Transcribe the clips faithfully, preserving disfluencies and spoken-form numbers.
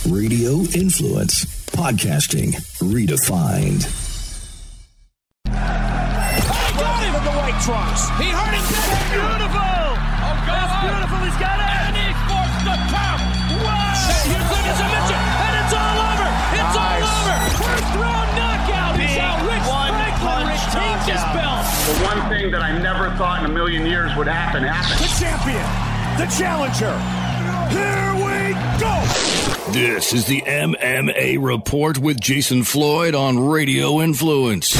Radio Influence. Podcasting redefined. He got him in the white trunks. He hurt him. That's beautiful. Oh, God. That's beautiful. He's got it. And he forced the count. Wow. And here comes a Mitchell. And it's all over. It's nice. all over. First round knockout. He's out. Rich Franklin retains his belt. The one thing that I never thought in a million years would happen happened. The champion. The challenger. Here we go. This is the M M A Report with Jason Floyd on Radio Influence.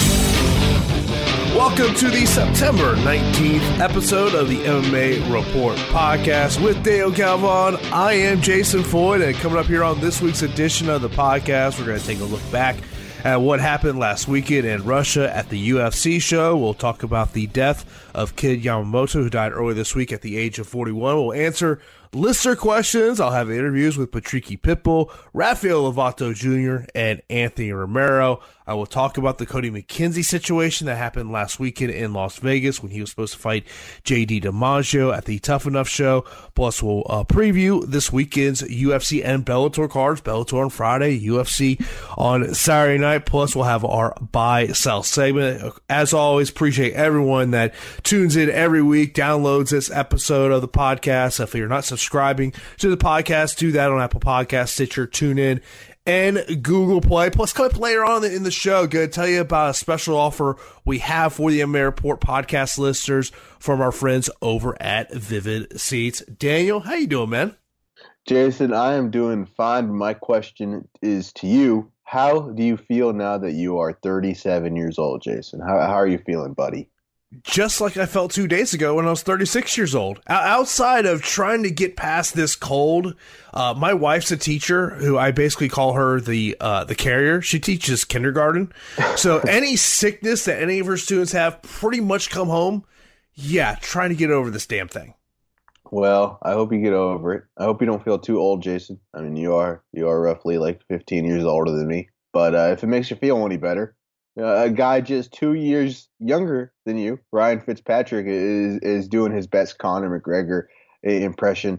Welcome to the September nineteenth episode of the M M A Report podcast with Dale Calvon. I am Jason Floyd, and coming up here on this week's edition of the podcast, we're going to take a look back at what happened last weekend in Russia at the U F C show. We'll talk about the death of Kid Yamamoto, who died earlier this week at the age of forty-one. We'll answer listener questions. I'll have interviews with Patricky Pitbull, Rafael Lovato Junior, and Anthony Romero. I will talk about the Cody McKenzie situation that happened last weekend in Las Vegas when he was supposed to fight J D DiMaggio at the Tough Enough show. Plus, we'll uh, preview this weekend's U F C and Bellator cards. Bellator on Friday, U F C on Saturday night. Plus, we'll have our buy-sell segment. As always, appreciate everyone that tunes in every week, downloads this episode of the podcast. If you're not subscribing to the podcast, do that on Apple Podcasts, Stitcher, TuneIn, and Google Play. Plus, coming up later on in the show, going to tell you about a special offer we have for the M M A Report podcast listeners from our friends over at Vivid Seats. Daniel, how you doing, man? Jason, I am doing fine. My question is to you. How do you feel now that you are thirty-seven years old, Jason? How, how are you feeling, buddy? Just like I felt two days ago when I was thirty-six years old. Outside of trying to get past this cold, uh, my wife's a teacher who I basically call her the uh, the carrier. She teaches kindergarten. So any sickness that any of her students have pretty much come home, yeah, trying to get over this damn thing. Well, I hope you get over it. I hope you don't feel too old, Jason. I mean, you are you are roughly like fifteen years older than me. But uh, if it makes you feel any better, Uh, a guy just two years younger than you, Ryan Fitzpatrick, is is doing his best Conor McGregor impression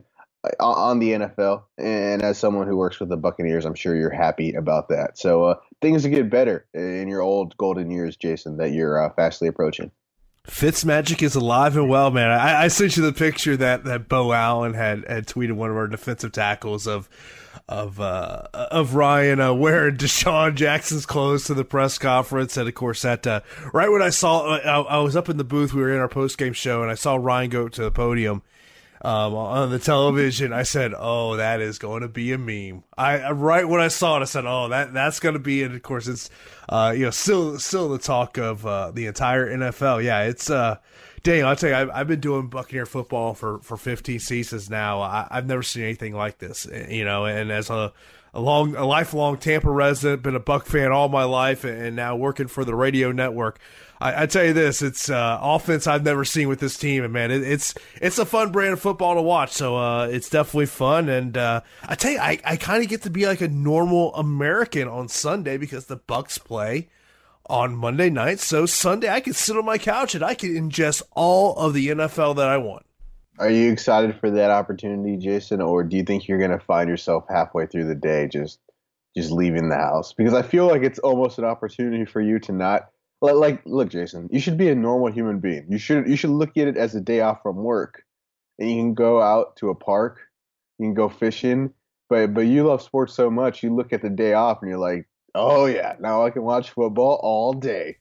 on the N F L. And as someone who works with the Buccaneers, I'm sure you're happy about that. So uh, things get better in your old golden years, Jason, that you're uh, fastly approaching. Fitzmagic is alive and well, man. I, I sent you the picture that, that Bo Allen had, had tweeted, one of our defensive tackles, of of uh, of Ryan uh, wearing Deshaun Jackson's clothes to the press conference. And, of course, that uh, right when I saw I, I was up in the booth, we were in our post-game show, and I saw Ryan go to the podium um, on the television. I said, oh, that is going to be a meme. I Right when I saw it, I said, oh, that that's going to be it. Of course, it's uh, you know still still the talk of uh, the entire N F L. Yeah, it's uh, Dang, I'll tell you, I've, I've been doing Buccaneer football for, for fifteen seasons now. I, I've never seen anything like this, you know. And as a a long, a lifelong Tampa resident, been a Buck fan all my life, and now working for the radio network, I, I tell you this: it's uh, offense I've never seen with this team, and man, it, it's it's a fun brand of football to watch. So uh, it's definitely fun, and uh, I tell you, I, I kind of get to be like a normal American on Sunday because the Bucks play on Monday night. So Sunday I can sit on my couch and I can ingest all of the N F L that I want. Are you excited for that opportunity, Jason, or do you think you're going to find yourself halfway through the day just just leaving the house? Because I feel like it's almost an opportunity for you to not like, like look, Jason, you should be a normal human being. You should you should look at it as a day off from work, and you can go out to a park, you can go fishing, but but you love sports so much, you look at the day off and you're like, oh, yeah, now I can watch football all day.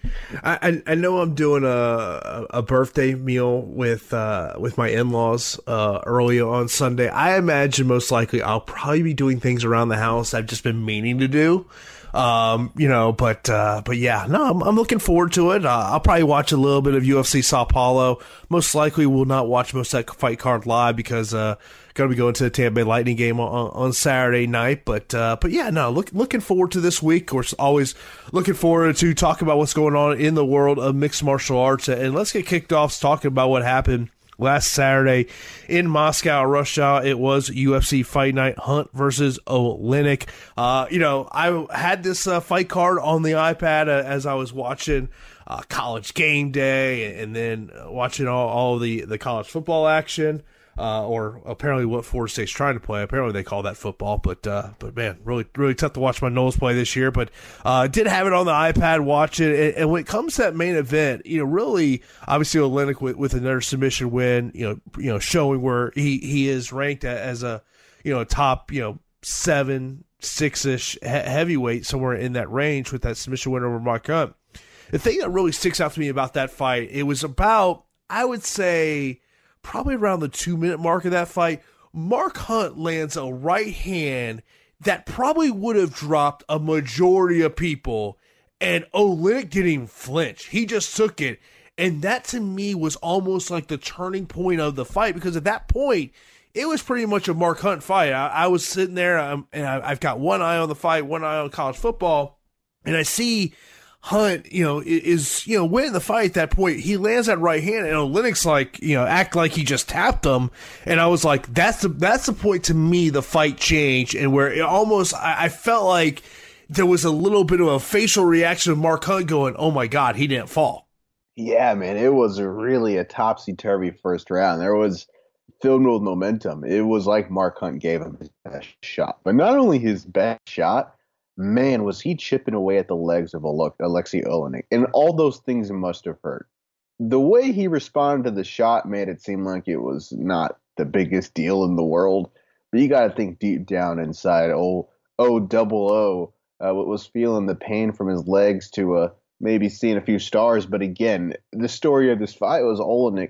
I I know I'm doing a a birthday meal with uh, with my in-laws uh, early on Sunday. I imagine most likely I'll probably be doing things around the house I've just been meaning to do. Um, you know, but uh, but yeah, no, I'm, I'm looking forward to it. Uh, I'll probably watch a little bit of U F C Sao Paulo. Most likely will not watch most of that fight card live because uh, going to be going to the Tampa Bay Lightning game on, on Saturday night. But uh, but yeah, no, look, looking forward to this week. Of course, always looking forward to talk about what's going on in the world of mixed martial arts. And let's get kicked off talking about what happened last Saturday in Moscow, Russia. It was U F C Fight Night, Hunt versus Oleinik. Uh, you know, I had this uh, fight card on the iPad uh, as I was watching uh, College Game Day and, and then watching all, all the, the college football action. uh, or apparently what Florida State's trying to play. Apparently they call that football, but uh, but man, really really tough to watch my Noles play this year. But uh, did have it on the iPad, watch it, and, and when it comes to that main event, you know, really obviously Olynyk with, with another submission win, you know, you know, showing where he he is ranked as a you know top you know seven six ish he- heavyweight somewhere in that range with that submission win over Mark Hunt. The thing that really sticks out to me about that fight, it was about, I would say, probably around the two-minute mark of that fight, Mark Hunt lands a right hand that probably would have dropped a majority of people, and Olynyk didn't even flinch. He just took it, and that to me was almost like the turning point of the fight, because at that point, it was pretty much a Mark Hunt fight. I, I was sitting there, um, and I, I've got one eye on the fight, one eye on college football, and I see Hunt, you know, is, you know, winning the fight at that point. He lands that right hand, and Olynyk's like, you know, act like he just tapped him. And I was like, that's the, that's the point to me the fight changed, and where it almost, I, I felt like there was a little bit of a facial reaction of Mark Hunt going, oh my God, he didn't fall. Yeah, man, it was a really a topsy-turvy first round. There was filled with momentum. It was like Mark Hunt gave him his best shot. But not only his best shot, man, was he chipping away at the legs of Alexei Olynyk. And all those things must have hurt. The way he responded to the shot made it seem like it was not the biggest deal in the world. But you got to think deep down inside, oh, oh, double O, uh, was feeling the pain from his legs to uh, maybe seeing a few stars. But again, the story of this fight was Olynyk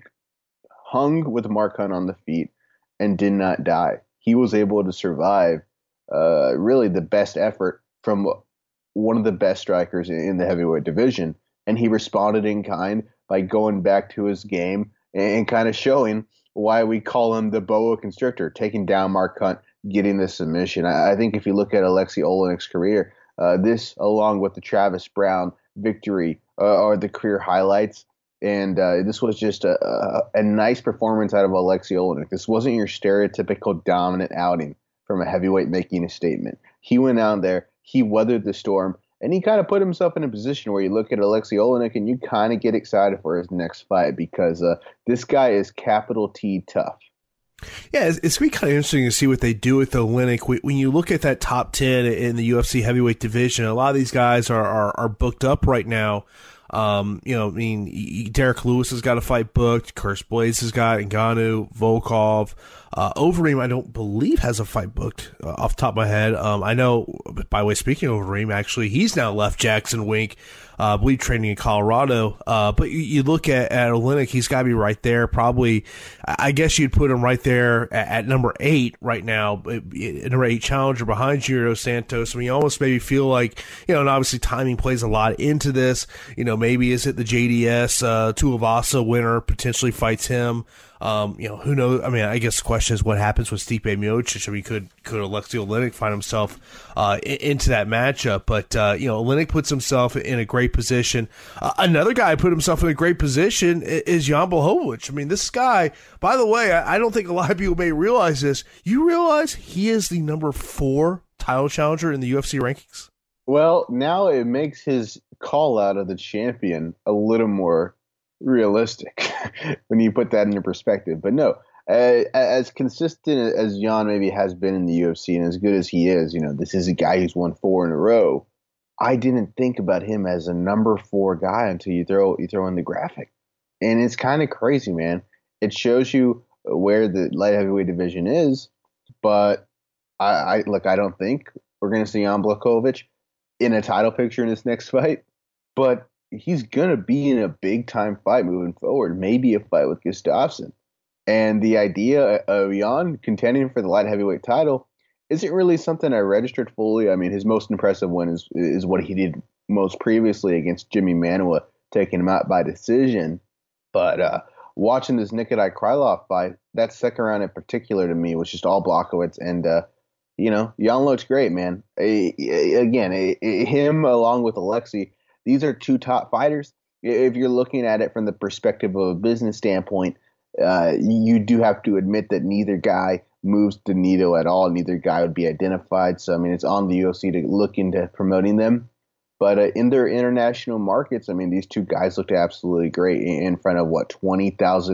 hung with Mark Hunt on the feet and did not die. He was able to survive uh, really the best effort from one of the best strikers in the heavyweight division. And he responded in kind by going back to his game and kind of showing why we call him the boa constrictor, taking down Mark Hunt, getting the submission. I think if you look at Alexei Olynyk's career, uh, this, along with the Travis Brown victory, uh, are the career highlights. And uh, this was just a, a, a nice performance out of Alexei Olynyk. This wasn't your stereotypical dominant outing from a heavyweight making a statement. He went out there, he weathered the storm, and he kind of put himself in a position where you look at Alexei Olynyk and you kind of get excited for his next fight, because uh, this guy is capital T tough. Yeah, it's, it's going to be kind of interesting to see what they do with Olynyk. When you look at that top ten in the U F C heavyweight division, a lot of these guys are, are, are booked up right now. Um, you know, I mean, Derek Lewis has got a fight booked. Curtis Blades has got Ngannou, Volkov. Uh, Overeem, I don't believe, has a fight booked uh, off the top of my head. Um, I know, by the way, speaking of Overeem, actually, he's now left Jackson Wink, uh, I believe training in Colorado. Uh, but you, you look at, at Olynyk, he's got to be right there. Probably, I guess you'd put him right there at, at number eight right now, number eight challenger behind Junior Dos Santos. I mean, you almost maybe feel like, you know, and obviously timing plays a lot into this. You know, maybe is it the J D S uh, Tuivasa winner potentially fights him? Um, you know, who knows? I mean, I guess the question is what happens with Stipe Miocic. I mean, could could Alexei Olynyk find himself uh, in, into that matchup? But uh, you know, Olynyk puts himself in a great position. Uh, another guy put himself in a great position is Jan Blachowicz. I mean, this guy. By the way, I, I don't think a lot of people may realize this. You realize he is the number four title challenger in the U F C rankings? Well, now it makes his call out of the champion a little more realistic when you put that into perspective. But no, uh, as consistent as Jan maybe has been in the U F C and as good as he is, you know, this is a guy who's won four in a row. I didn't think about him as a number four guy until you throw you throw in the graphic. And it's kind of crazy, man. It shows you where the light heavyweight division is, but I, I look, I don't think we're going to see Jan Blachowicz in a title picture in this next fight, but he's going to be in a big-time fight moving forward, maybe a fight with Gustafsson. And the idea of Jan contending for the light heavyweight title isn't really something I registered fully. I mean, his most impressive win is is what he did most previously against Jimmy Manuwa, taking him out by decision. But uh, watching this Nikolai Krylov fight, that second round in particular to me was just all Blachowicz. And, uh, you know, Jan looks great, man. A, a, again, a, a, him along with Alexei, these are two top fighters. If you're looking at it from the perspective of a business standpoint, uh, you do have to admit that neither guy moves the needle at all. Neither guy would be identified. So, I mean, it's on the U F C to look into promoting them. But uh, in their international markets, I mean, these two guys looked absolutely great in front of, what, twenty thousand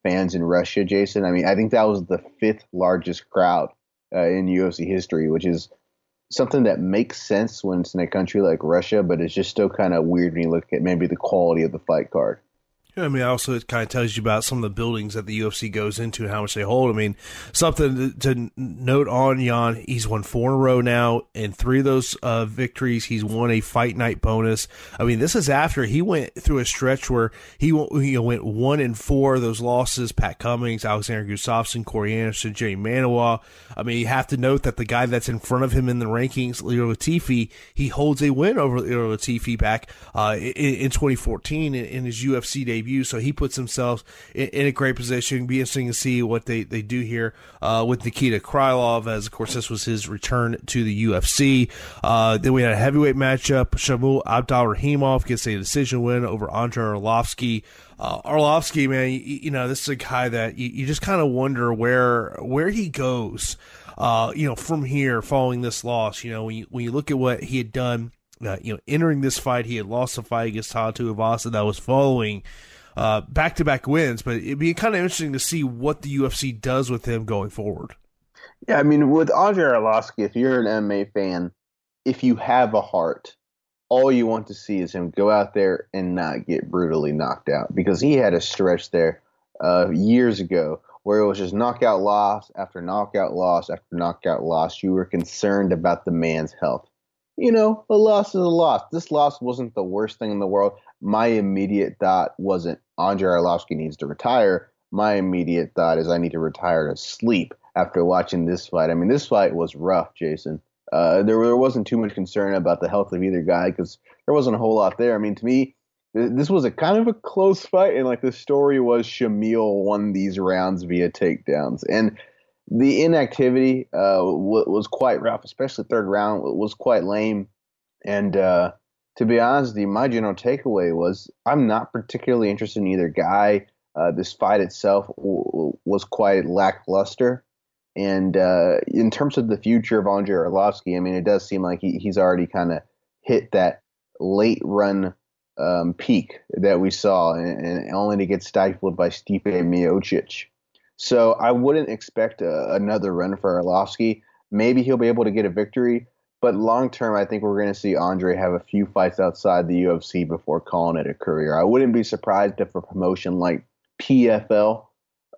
fans in Russia, Jason. I mean, I think that was the fifth largest crowd uh, in U F C history, which is something that makes sense when it's in a country like Russia, but it's just still kind of weird when you look at maybe the quality of the fight card. I mean, also it kind of tells you about some of the buildings that the U F C goes into and how much they hold. I mean, something to, to note on Jan, he's won four in a row now. In three of those uh, victories, he's won a fight night bonus. I mean, this is after he went through a stretch where he you know, went one in four of those losses. Pat Cummings, Alexander Gustafsson, Corey Anderson, Jay Manawa. I mean, you have to note that the guy that's in front of him in the rankings, Leo Latifi, he holds a win over Leo Latifi back uh, in, in twenty fourteen in, in his U F C debut. So he puts himself in, in a great position. Be interesting to see what they, they do here uh, with Nikita Krylov, as of course this was his return to the U F C. Uh, then we had a heavyweight matchup. Shamul Abdalrahimov gets a decision win over Andrei Arlovsky. Uh, Arlovsky, man, you, you know, this is a guy that you, you just kind of wonder where where he goes. Uh, you know, from here, following this loss. You know, when you when you look at what he had done. Uh, you know, entering this fight, he had lost a fight against Tai Tuivasa that was following uh, back-to-back wins, but it'd be kind of interesting to see what the U F C does with him going forward. Yeah, I mean, with Andrei Arlovsky, if you're an M M A fan, if you have a heart, all you want to see is him go out there and not get brutally knocked out, because he had a stretch there uh, years ago where it was just knockout loss after knockout loss after knockout loss. You were concerned about the man's health. You know, a loss is a loss. This loss wasn't the worst thing in the world. My immediate thought wasn't Andrei Arlovsky needs to retire. My immediate thought is I need to retire to sleep after watching this fight. I mean, this fight was rough, Jason. Uh, there, there wasn't too much concern about the health of either guy because there wasn't a whole lot there. I mean, to me, th- this was a kind of a close fight, and like the story was Shamil won these rounds via takedowns. And the inactivity uh, w- was quite rough, especially the third round was quite lame. And uh, to be honest with you, my general takeaway was I'm not particularly interested in either guy. Uh, this fight itself w- was quite lackluster. And uh, in terms of the future of Andrei Arlovsky, I mean, it does seem like he, he's already kind of hit that late run um, peak that we saw, and, and only to get stifled by Stipe Miocic. So I wouldn't expect a, another run for Arlovsky. Maybe he'll be able to get a victory, but long term, I think we're going to see Andre have a few fights outside the U F C before calling it a career. I wouldn't be surprised if a promotion like P F L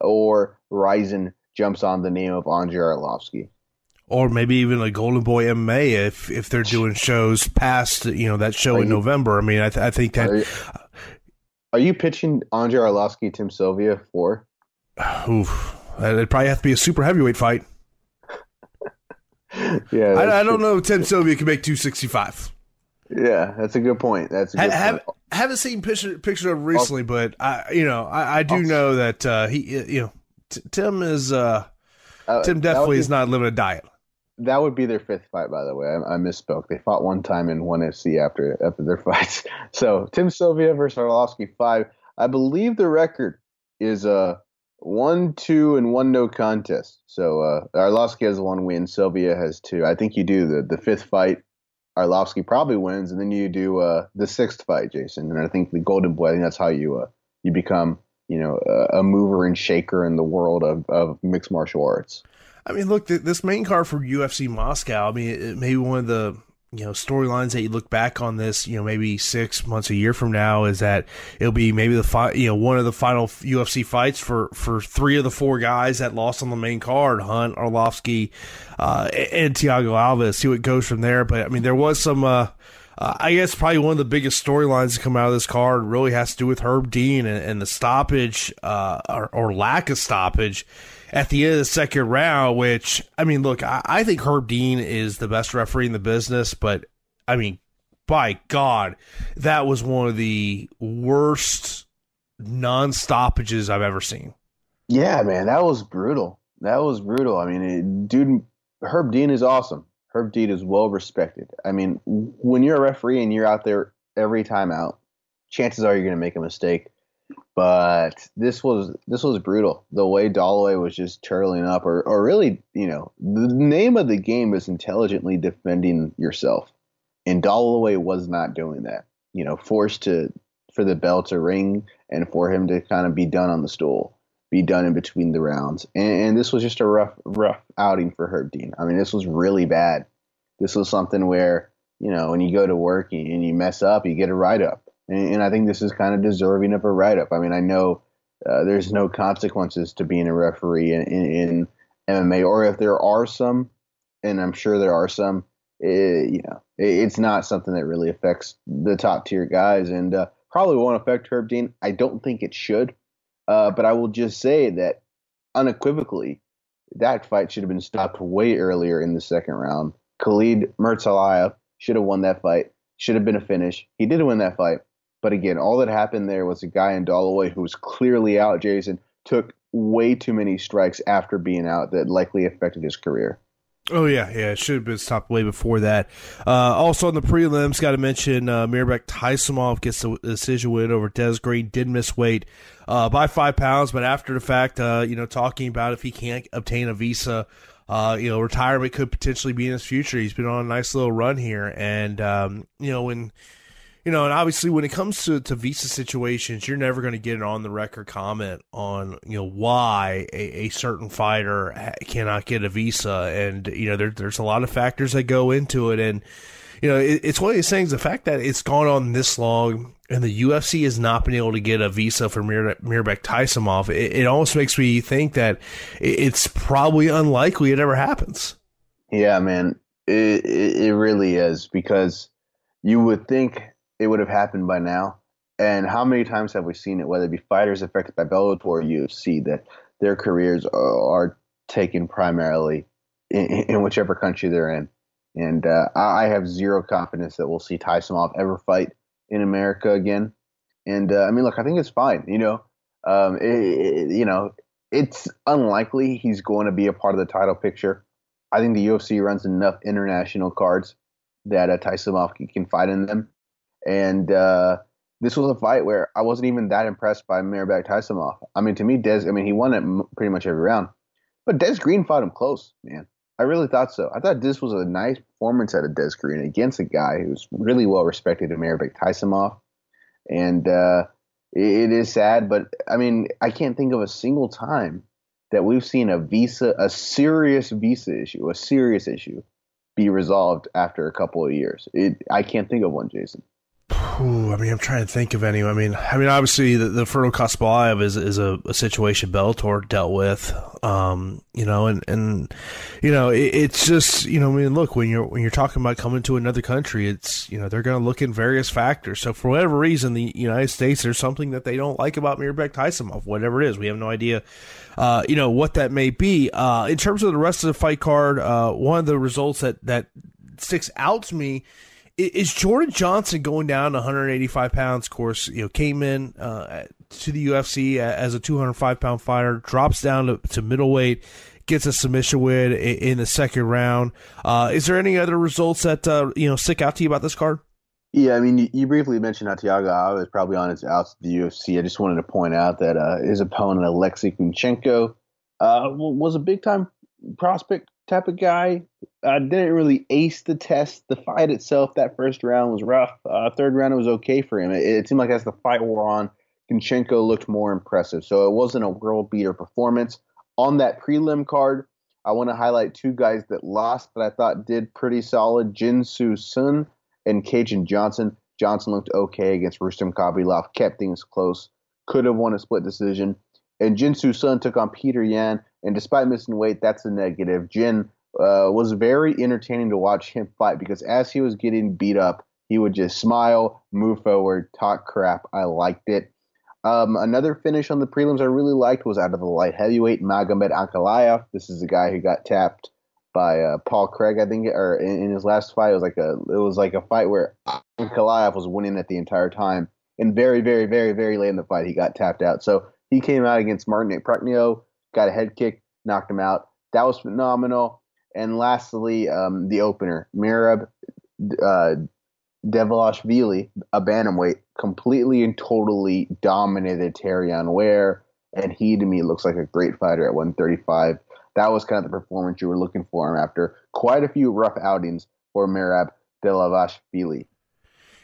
or Rizin jumps on the name of Andrei Arlovsky. Or maybe even a Golden Boy M M A if if they're doing shows past, you know, that show are in you, November. I mean, I, th- I think that. Are you, are you pitching Andrei Arlovsky, Tim Sylvia for? Oof, it'd probably have to be a super heavyweight fight. yeah, I, I don't know if Tim Sylvia can make two sixty-five. Yeah, that's a good point. That's a good have, point. Have, haven't seen picture picture of him recently, but I, you know, I, I do know that uh, he, you know, t- Tim is uh, uh, Tim definitely be, is not living a diet. That would be their fifth fight, by the way. I, I misspoke. They fought one time in one F C after after their fights. So Tim Sylvia versus Arlovsky five. I believe the record is uh one, two, and one no contest. So uh, Arlovsky has one win. Sylvia has two. I think you do the, the fifth fight. Arlovsky probably wins, and then you do uh, the sixth fight, Jason. And I think the Golden Boy. I think that's how you uh, you become, you know, a, a mover and shaker in the world of, of mixed martial arts. I mean, look, this main card for U F C Moscow. I mean, it may be one of the, you know, storylines that you look back on this, you know, maybe six months, a year from now, is that it'll be maybe the fi- you know, one of the final U F C fights for, for three of the four guys that lost on the main card, Hunt, Arlovsky, uh, and Thiago Alves. See what goes from there. But I mean, there was some, uh, uh, I guess probably one of the biggest storylines to come out of this card really has to do with Herb Dean and, and the stoppage, uh, or, or lack of stoppage at the end of the second round, which, I mean, look, I, I think Herb Dean is the best referee in the business, but, I mean, by God, that was one of the worst non-stoppages I've ever seen. Yeah, man, that was brutal. That was brutal. I mean, it, dude, Herb Dean is awesome. Herb Dean is well-respected. I mean, when you're a referee and you're out there every time out, chances are you're going to make a mistake. But this was this was brutal. The way Dalloway was just turtling up, or or really, you know, the name of the game is intelligently defending yourself, and Dalloway was not doing that. You know, forced to for the bell to ring and for him to kind of be done on the stool. be done in between the rounds. And, and this was just a rough, rough outing for Herb Dean. I mean, this was really bad. This was something where, you know, when you go to work and you mess up, you get a write-up. And, and I think this is kind of deserving of a write-up. I mean, I know uh, there's no consequences to being a referee in, in, in M M A, or if there are some, and I'm sure there are some, it, you know, it, it's not something that really affects the top-tier guys, and uh, probably won't affect Herb Dean. I don't think it should. Uh, but I will just say that unequivocally, that fight should have been stopped way earlier in the second round. Khalid Murtalayev should have won that fight. Should have been a finish. He did win that fight. But again, all that happened there was a guy in Holloway who was clearly out, Jason, took way too many strikes after being out that likely affected his career. Oh, yeah, yeah, it should have been stopped way before that. Uh, also, on the prelims, got to mention uh, Mirbek Taisimov gets the decision win over Des Green. Did miss weight uh, by five pounds, but after the fact, uh, you know, talking about if he can't obtain a visa, uh, you know, retirement could potentially be in his future. He's been on a nice little run here, and, um, you know, when... You know, and obviously when it comes to, to visa situations, you're never going to get an on-the-record comment on, you know, why a, a certain fighter ha- cannot get a visa. And, you know, there, there's a lot of factors that go into it. And, you know, it, it's one of these things, the fact that it's gone on this long and the U F C has not been able to get a visa for Mir- Mirbek Taisimov, it, it almost makes me think that it, it's probably unlikely it ever happens. Yeah, man, it, it, it really is, because you would think it would have happened by now. And how many times have we seen it, whether it be fighters affected by Bellator or U F C, that their careers are, are taken primarily in, in whichever country they're in. And uh, I have zero confidence that we'll see Taisimov ever fight in America again. And uh, I mean, look, I think it's fine. You know, um, it, it, you know, it's unlikely he's going to be a part of the title picture. I think the U F C runs enough international cards that uh, Taisimov can, can fight in them. And uh, this was a fight where I wasn't even that impressed by Mirbek Taisimov. I mean, to me, Des, I mean, he won it m- pretty much every round. But Des Green fought him close, man. I really thought so. I thought this was a nice performance out of Des Green against a guy who's really well respected in Mirbek Taisimov. And uh, it, it is sad, but I mean, I can't think of a single time that we've seen a visa, a serious visa issue, a serious issue, be resolved after a couple of years. It, I can't think of one, Jason. Ooh, I mean, I'm trying to think of any. I mean, I mean, obviously, the, the Ferno Kaspayev is is a, a situation Bellator dealt with, um, you know, and, and you know, it, it's just, you know, I mean, look, when you're when you're talking about coming to another country, it's, you know, they're going to look in various factors. So for whatever reason, the United States, there's something that they don't like about Mirbek Taisimov, whatever it is. We have no idea, uh, you know, what that may be. Uh, in terms of the rest of the fight card, uh, one of the results that that sticks out to me is Jordan Johnson going down to one eighty-five pounds. Of course, you know, came in uh, to the U F C as a two hundred five pound fighter, drops down to, to middleweight, gets a submission win in, in the second round. Uh, is there any other results that uh, you know stick out to you about this card? Yeah, I mean, you, you briefly mentioned how Thiago Alves is probably on his out to the U F C. I just wanted to point out that uh, his opponent, Alexei Kunchenko, uh, was a big time prospect type of guy. Uh, didn't really ace the test. The fight itself, that first round was rough. Uh, third round, it was okay for him. It, it seemed like as the fight wore on, Kunchenko looked more impressive. So it wasn't a world beater performance. On that prelim card, I want to highlight two guys that lost that I thought did pretty solid: Jin Soo Sun and Cajun Johnson. Johnson looked okay against Rustam Khabilov, kept things close, could have won a split decision. And Jin Soo Sun took on Peter Yan, and despite missing weight, that's a negative. Jin uh, was very entertaining to watch him fight, because as he was getting beat up, he would just smile, move forward, talk crap. I liked it. Um, another finish on the prelims I really liked was out of the light heavyweight, Magomed Ankalaev. This is a guy who got tapped by uh, Paul Craig, I think, or in, in his last fight. It was like a it was like a fight where Ankalaev was winning it the entire time, and very, very, very, very late in the fight, he got tapped out. So he came out against Martin Prachnio, got a head kick, knocked him out. That was phenomenal. And lastly, um, the opener, Merab uh, Dvalishvili, a bantamweight, completely and totally dominated Terrion Ware, and he, to me, looks like a great fighter at one thirty-five. That was kind of the performance you were looking for him after quite a few rough outings for Merab Dvalishvili.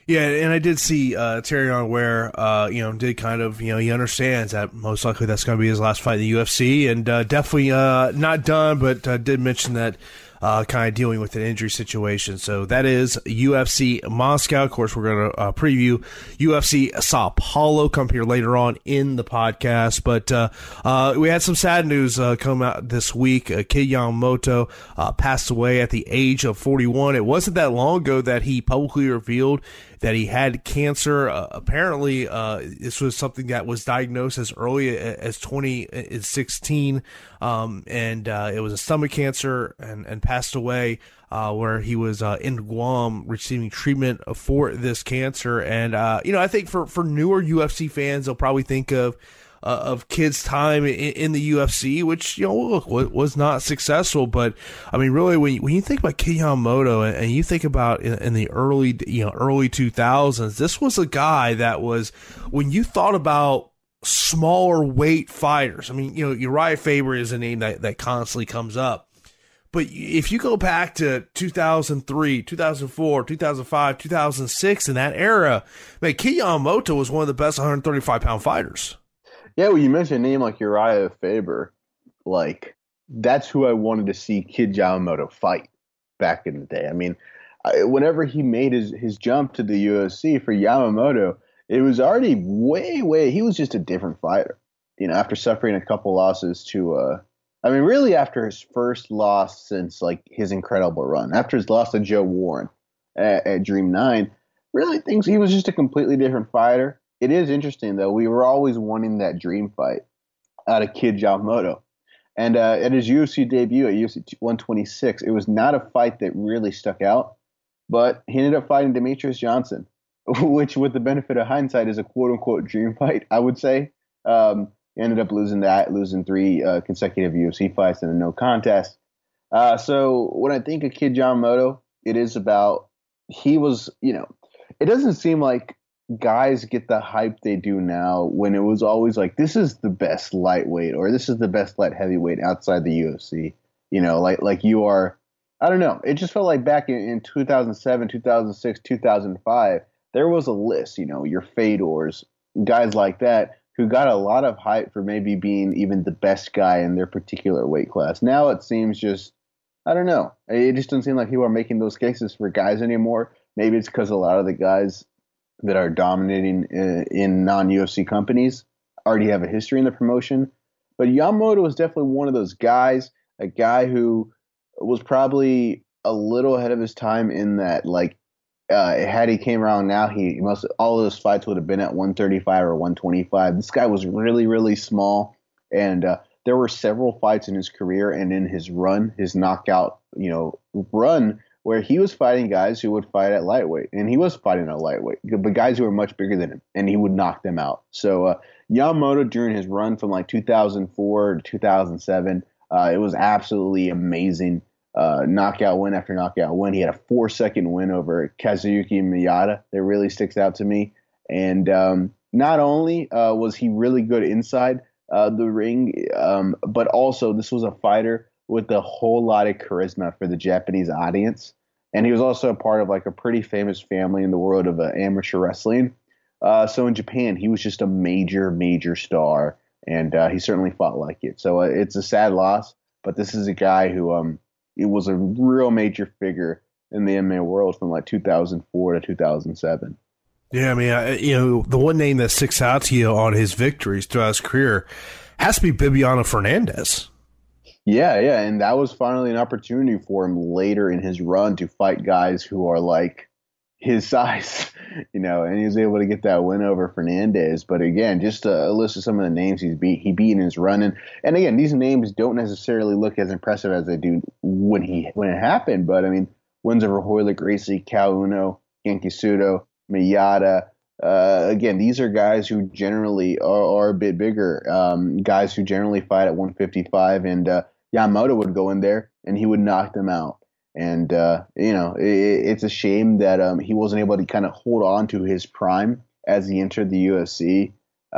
Yeah, and I did see uh, Tyrion Ware, uh, you know, did kind of, you know, he understands that most likely that's going to be his last fight in the U F C, and uh, definitely uh, not done, but uh, did mention that uh, kind of dealing with an injury situation. So that is U F C Moscow. Of course, we're going to uh, preview U F C Sao Paulo, come here later on in the podcast. But uh, uh, we had some sad news uh, come out this week. Uh, Kid Yamamoto uh, passed away at the age of forty-one. It wasn't that long ago that he publicly revealed that he had cancer. Uh, apparently, uh, this was something that was diagnosed as early as twenty sixteen, um, and uh, it was a stomach cancer, and, and passed away uh, where he was uh, in Guam receiving treatment for this cancer. And, uh, you know, I think for, for newer U F C fans, they'll probably think of Uh, of Kid's time in, in the U F C, which, you know, look, was not successful. But I mean, really, when you, when you think about Kid Yamamoto and, and you think about in, in the early, you know, early two thousands, this was a guy that was, when you thought about smaller weight fighters, I mean, you know, Uriah Faber is a name that, that constantly comes up. But if you go back to two thousand three, two thousand four, two thousand five, two thousand six, in that era, man, Kid Yamamoto was one of the best one thirty-five pound fighters. Yeah, well, you mentioned a name like Uriah Faber. Like, that's who I wanted to see Kid Yamamoto fight back in the day. I mean, I, whenever he made his, his jump to the U F C for Yamamoto, it was already way, way, he was just a different fighter. You know, after suffering a couple losses to, uh, I mean, really after his first loss since, like, his incredible run, after his loss to Joe Warren at, at Dream nine, really things, he was just a completely different fighter. It is interesting, though. We were always wanting that dream fight out of Kid Yamamoto. And uh, at his U F C debut at U F C one twenty-six, it was not a fight that really stuck out, but he ended up fighting Demetrius Johnson, which, with the benefit of hindsight, is a quote-unquote dream fight, I would say. Um, he ended up losing that, losing three uh, consecutive U F C fights and a no contest. Uh, so when I think of Kid Yamamoto, it is about, he was, you know, it doesn't seem like guys get the hype they do now when it was always like, this is the best lightweight or this is the best light heavyweight outside the U F C. You know, like like you are, I don't know. It just felt like back in, in two thousand seven, two thousand six, two thousand five, there was a list, you know, your Fedors, guys like that who got a lot of hype for maybe being even the best guy in their particular weight class. Now it seems just, I don't know. It just doesn't seem like people are making those cases for guys anymore. Maybe it's because a lot of the guys that are dominating in, in non-U F C companies already have a history in the promotion. But Yamamoto was definitely one of those guys, a guy who was probably a little ahead of his time in that, like, uh, had he came around now, he must all of those fights would have been at one thirty-five or one twenty-five. This guy was really, really small, and uh, there were several fights in his career and in his run, his knockout, you know, run, where he was fighting guys who would fight at lightweight, and he was fighting at lightweight, but guys who were much bigger than him, and he would knock them out. So uh, Yamamoto, during his run from like two thousand four to two thousand seven, uh, it was absolutely amazing. Uh, knockout win after knockout win. He had a four-second win over Kazuyuki Miyata that really sticks out to me. And um, not only uh, was he really good inside uh, the ring, um, but also this was a fighter with a whole lot of charisma for the Japanese audience. And he was also a part of like a pretty famous family in the world of uh, amateur wrestling. Uh, so in Japan, he was just a major, major star, and uh, he certainly fought like it. So uh, it's a sad loss, but this is a guy who um, it was a real major figure in the M M A world from like two thousand four to two thousand seven. Yeah, I mean, I, you know, the one name that sticks out to you on his victories throughout his career has to be Bibiano Fernandes. Yeah, yeah, and that was finally an opportunity for him later in his run to fight guys who are like his size, you know, and he was able to get that win over Fernandez. But again, just a list of some of the names he's beat, he beat in his run. And, and again, these names don't necessarily look as impressive as they do when he when it happened. But I mean, wins over Royler Gracie, Cal Uno, Genki Sudo, Miyata. Uh, again, these are guys who generally are, are a bit bigger, um, guys who generally fight at one fifty-five. And uh, Yamamoto would go in there and he would knock them out. And, uh, you know, it, it's a shame that um, he wasn't able to kind of hold on to his prime as he entered the U F C.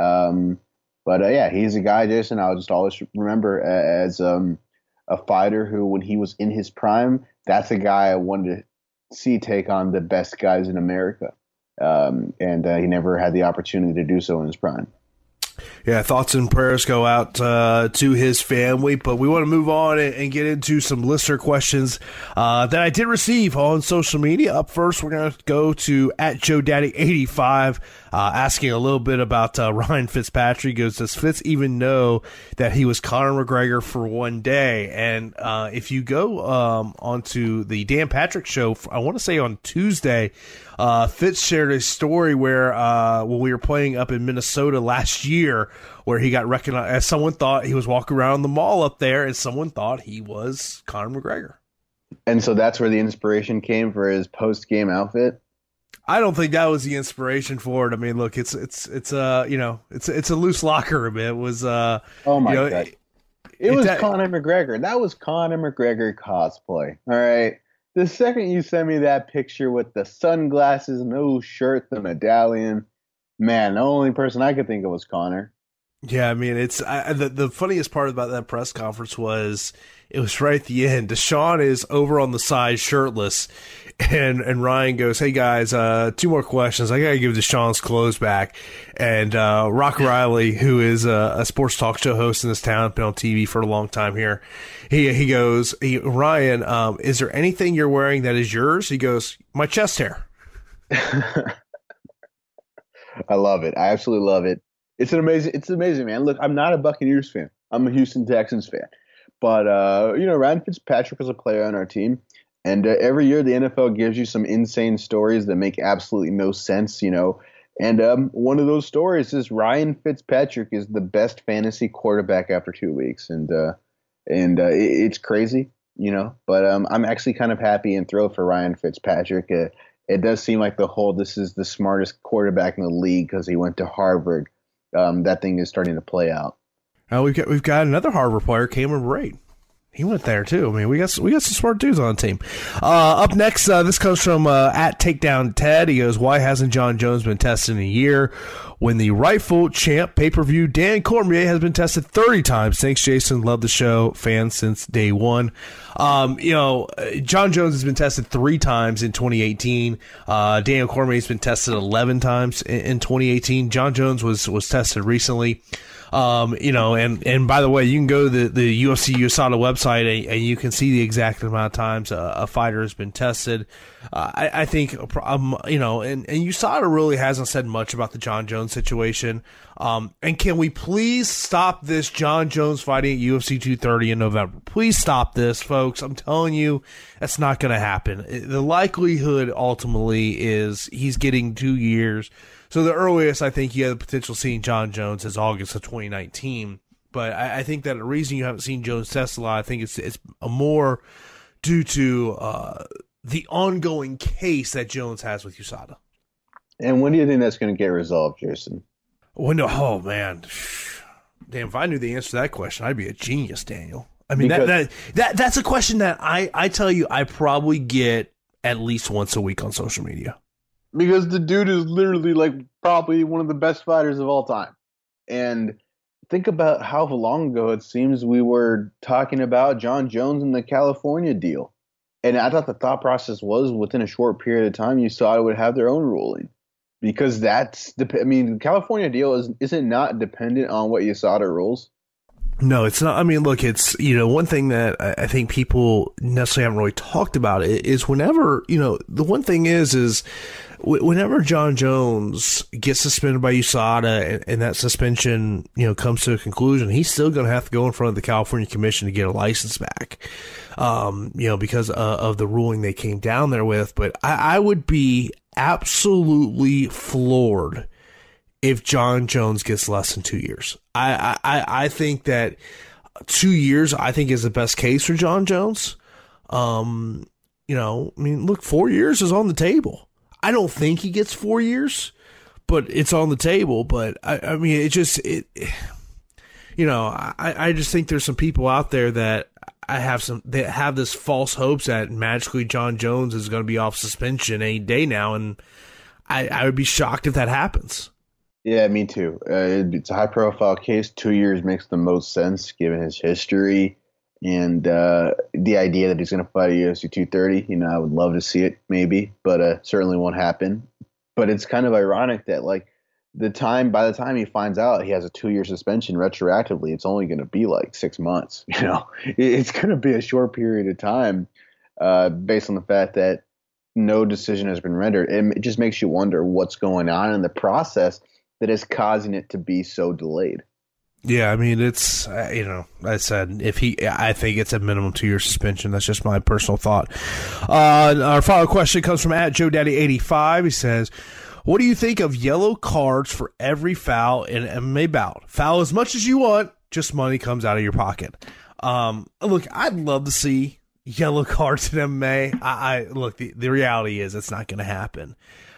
Um, but, uh, yeah, he's a guy, Jason, I'll just always remember as um, a fighter who, when he was in his prime, that's a guy I wanted to see take on the best guys in America. um, and uh, he never had the opportunity to do so in his prime. Yeah, thoughts and prayers go out uh, to his family, but we want to move on and, and get into some listener questions uh, that I did receive on social media. Up first, we're going to go to at Joe Daddy eighty-five, uh, asking a little bit about uh, Ryan Fitzpatrick. He goes, does Fitz even know that he was Conor McGregor for one day? And uh, if you go um, onto the Dan Patrick show, I want to say on Tuesday, Uh, Fitz shared a story where uh, when we were playing up in Minnesota last year, where he got recognized as someone thought he was walking around the mall up there, and someone thought he was Conor McGregor. And so that's where the inspiration came for his post-game outfit. I don't think that was the inspiration for it. I mean, look, it's it's it's uh you know it's it's a loose locker room. It was uh oh my you know, god, it, it was that, Conor McGregor. That was Conor McGregor cosplay. All right. The second you send me that picture with the sunglasses, no shirt, the medallion, man, the only person I could think of was Conor. Yeah, I mean, it's I, the the funniest part about that press conference was it was right at the end. Deshaun is over on the side, shirtless, and and Ryan goes, "Hey guys, uh, two more questions. I gotta give Deshaun's clothes back." And uh, Rock Riley, who is a, a sports talk show host in this town, been on T V for a long time here, he he goes, he, "Ryan, um, is there anything you're wearing that is yours?" He goes, "My chest hair." I love it. I absolutely love it. It's an amazing. It's amazing, man. Look, I'm not a Buccaneers fan. I'm a Houston Texans fan. But uh, you know, Ryan Fitzpatrick was a player on our team, and uh, every year the N F L gives you some insane stories that make absolutely no sense. You know, and um, one of those stories is Ryan Fitzpatrick is the best fantasy quarterback after two weeks, and uh, and uh, it, it's crazy, you know. But um, I'm actually kind of happy and thrilled for Ryan Fitzpatrick. Uh, it does seem like the whole this is the smartest quarterback in the league because he went to Harvard. Um, that thing is starting to play out. Uh, we've got we've got another Harvard player, Cameron Brate. He went there too. I mean, we got we got some smart dudes on the team. Uh, up next, uh, this comes from uh, at Takedown Ted. He goes, "Why hasn't John Jones been tested in a year when the rightful champ pay per view Dan Cormier has been tested thirty times?" Thanks, Jason. Love the show. Fan since day one. Um, you know, John Jones has been tested three times in twenty eighteen. Uh, Daniel Cormier has been tested eleven times in, in twenty eighteen. John Jones was was tested recently. Um, you know, and, and by the way, you can go to the, the U F C U S A D A website and, and you can see the exact amount of times a, a fighter has been tested. Uh, I, I think, um, you know, and, and U S A D A really hasn't said much about the John Jones situation. Um, and can we please stop this John Jones fighting at U F C two thirty in November? Please stop this, folks. I'm telling you, that's not going to happen. The likelihood ultimately is he's getting two years. So the earliest I think you have the potential of seeing John Jones is August of twenty nineteen. But I, I think that the reason you haven't seen Jones test a lot, I think it's it's more due to uh, the ongoing case that Jones has with U S A D A. And when do you think that's going to get resolved, Jason? Well, no, oh man, damn! If I knew the answer to that question, I'd be a genius, Daniel. I mean, that, that that that's a question that I I tell you I probably get at least once a week on social media. Because the dude is literally like probably one of the best fighters of all time. And think about how long ago it seems we were talking about John Jones and the California deal. And I thought the thought process was within a short period of time, you saw it would have their own ruling. Because that's, I mean, the California deal is, is it not dependent on what U S A D A rules? No, it's not. I mean, look, it's, you know, one thing that I think people necessarily haven't really talked about is whenever, you know, the one thing is, is whenever John Jones gets suspended by U S A D A and, and that suspension, you know, comes to a conclusion, he's still going to have to go in front of the California Commission to get a license back, um, you know, because uh, of the ruling they came down there with. But I, I would be absolutely floored if John Jones gets less than two years. I, I, I think that two years, I think, is the best case for John Jones. Um, you know, I mean, look, four years is on the table. I don't think he gets four years, but it's on the table. But I, I mean, it just, it, you know, I, I just think there's some people out there that I have some, that have this false hopes that magically John Jones is going to be off suspension any day now. And I, I would be shocked if that happens. Yeah, me too. Uh, it's a high-profile case. Two years makes the most sense given his history and uh, the idea that he's going to fight at U F C two thirty. You know, I would love to see it, maybe, but uh, certainly won't happen. but it's kind of ironic that like the time by the time he finds out he has a two year suspension retroactively, it's only going to be like six months. You know, it's going to be a short period of time uh, based on the fact that no decision has been rendered. It just makes you wonder what's going on in the process that is causing it to be so delayed. Yeah, I mean, it's, uh, you know, I said, if he, I think it's a minimum two-year suspension. That's just my personal thought. Uh, our follow-up question comes from at Joe Daddy eighty-five. He says, what do you think of yellow cards for every foul in an M M A bout? Foul as much as you want, just money comes out of your pocket. Um, look, I'd love to see yellow cards in M M A. I, I look, the, the reality is it's not going to happen.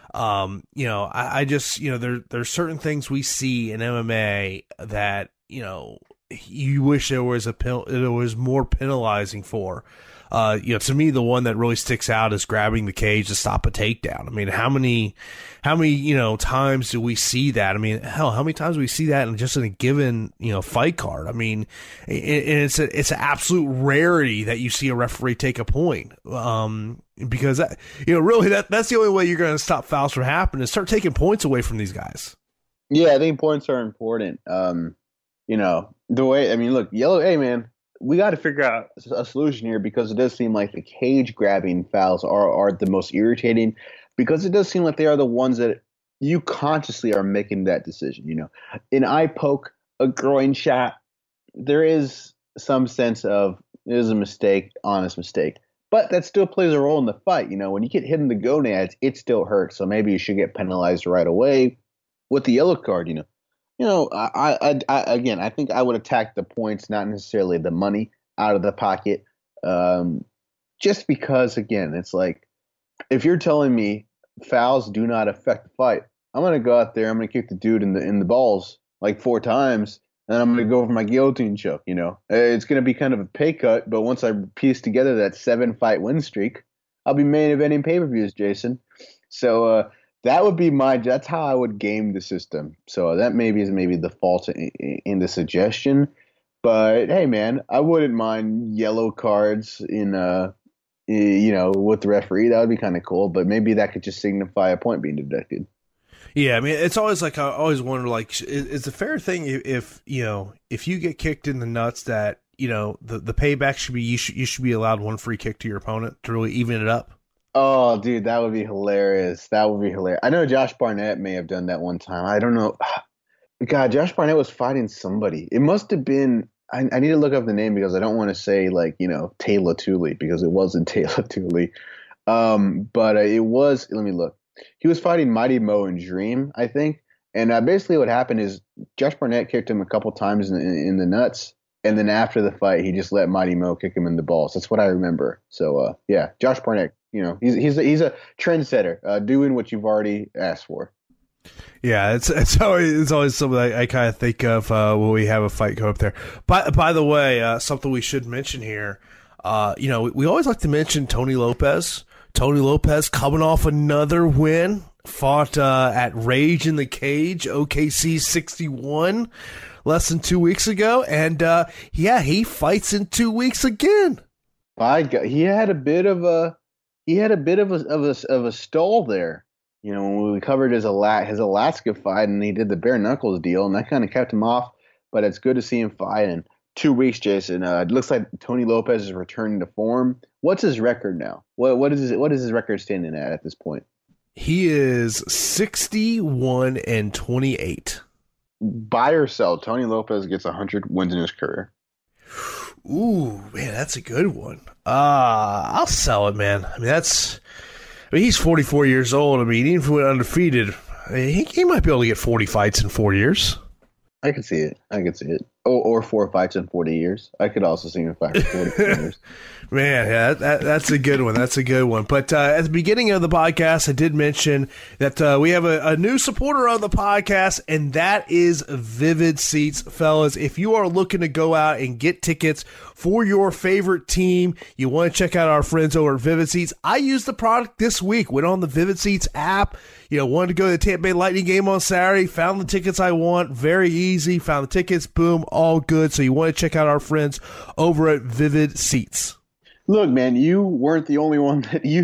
Um, you know, I, I just, you know, there, there's certain things we see in M M A that, you know, you wish there was a pen, there was more penalizing for. Uh, you know, to me, the one that really sticks out is grabbing the cage to stop a takedown. I mean, how many, how many, you know, times do we see that? I mean, hell, how many times do we see that in just in a given, you know, fight card? I mean, it, it's a, it's an absolute rarity that you see a referee take a point. Um, because that, you know, really that, that's the only way you're going to stop fouls from happening is start taking points away from these guys. Yeah, I think points are important. Um, you know, the way, I mean, look, yellow, hey man, we got to figure out a solution here because it does seem like the cage grabbing fouls are, are the most irritating because it does seem like they are the ones that you consciously are making that decision. You know, an eye poke, a groin shot, there is some sense of it is a mistake, honest mistake, but that still plays a role in the fight. You know, when you get hit in the gonads, it still hurts. So maybe you should get penalized right away with the yellow card, you know. You know, I, I, I, again, I think I would attack the points, not necessarily the money out of the pocket. Um, just because, again, it's like, if you're telling me fouls do not affect the fight, I'm going to go out there, I'm going to kick the dude in the in the balls like four times, and then I'm going to go for my guillotine choke, you know. It's going to be kind of a pay cut, but once I piece together that seven-fight win streak, I'll be main eventing pay-per-views, Jason. So, uh, that would be my, that's how I would game the system. So that maybe is maybe the fault in, in the suggestion. But hey, man, I wouldn't mind yellow cards in, uh, you know, with the referee. That would be kind of cool. But maybe that could just signify a point being deducted. Yeah, I mean, it's always like, I always wonder, like, is, is a fair thing if, if, you know, if you get kicked in the nuts that, you know, the, the payback should be, you should, you should be allowed one free kick to your opponent to really even it up? Oh, dude, that would be hilarious. That would be hilarious. I know Josh Barnett may have done that one time. I don't know. God, Josh Barnett was fighting somebody. It must have been, I, I need to look up the name because I don't want to say, like, you know, Taylor Tooley, because it wasn't Taylor Tooley. Um, but uh, it was, let me look. He was fighting Mighty Mo and Dream, I think. And uh, basically what happened is Josh Barnett kicked him a couple times in, in, in the nuts. And then after the fight, he just let Mighty Mo kick him in the balls. That's what I remember. So, uh, yeah, Josh Barnett. You know, he's he's a, he's a trendsetter, uh, doing what you've already asked for. Yeah, it's it's always it's always something I, I kind of think of uh, when we have a fight go up there. By by the way, uh, something we should mention here. Uh, you know, we, we always like to mention Tony Lopez. Tony Lopez coming off another win, fought uh, at Rage in the Cage, O K C sixty-one, less than two weeks ago, and uh, yeah, he fights in two weeks again. By God, he had a bit of a. He had a bit of a of a of a stall there, you know, when we covered his Ala- his Alaska fight, and he did the bare knuckles deal, and that kind of kept him off. But it's good to see him fight in two weeks, Jason. Uh, it looks like Tony Lopez is returning to form. What's his record now? What what is his, what is his record standing at at this point? He is sixty-one and twenty-eight. Buy or sell? Tony Lopez gets one hundred wins in his career. Ooh, man, that's a good one. Uh, I'll sell it, man. I mean, that's, I mean, he's forty-four years old. I mean, even if he went undefeated, I mean, he, he might be able to get forty fights in four years. I could see it. I could see it. Or, or four fights in forty years. I could also see him fight for forty years. Man, yeah, that, that, that's a good one. That's a good one. But uh, at the beginning of the podcast, I did mention that uh, we have a, a new supporter on the podcast, and that is Vivid Seats. Fellas, if you are looking to go out and get tickets for your favorite team, you want to check out our friends over at Vivid Seats. I used the product this week, went on the Vivid Seats app, you know, wanted to go to the Tampa Bay Lightning game on Saturday, found the tickets I want, very easy, found the tickets, boom, all good. So you want to check out our friends over at Vivid Seats. Look, man, you weren't the only one that used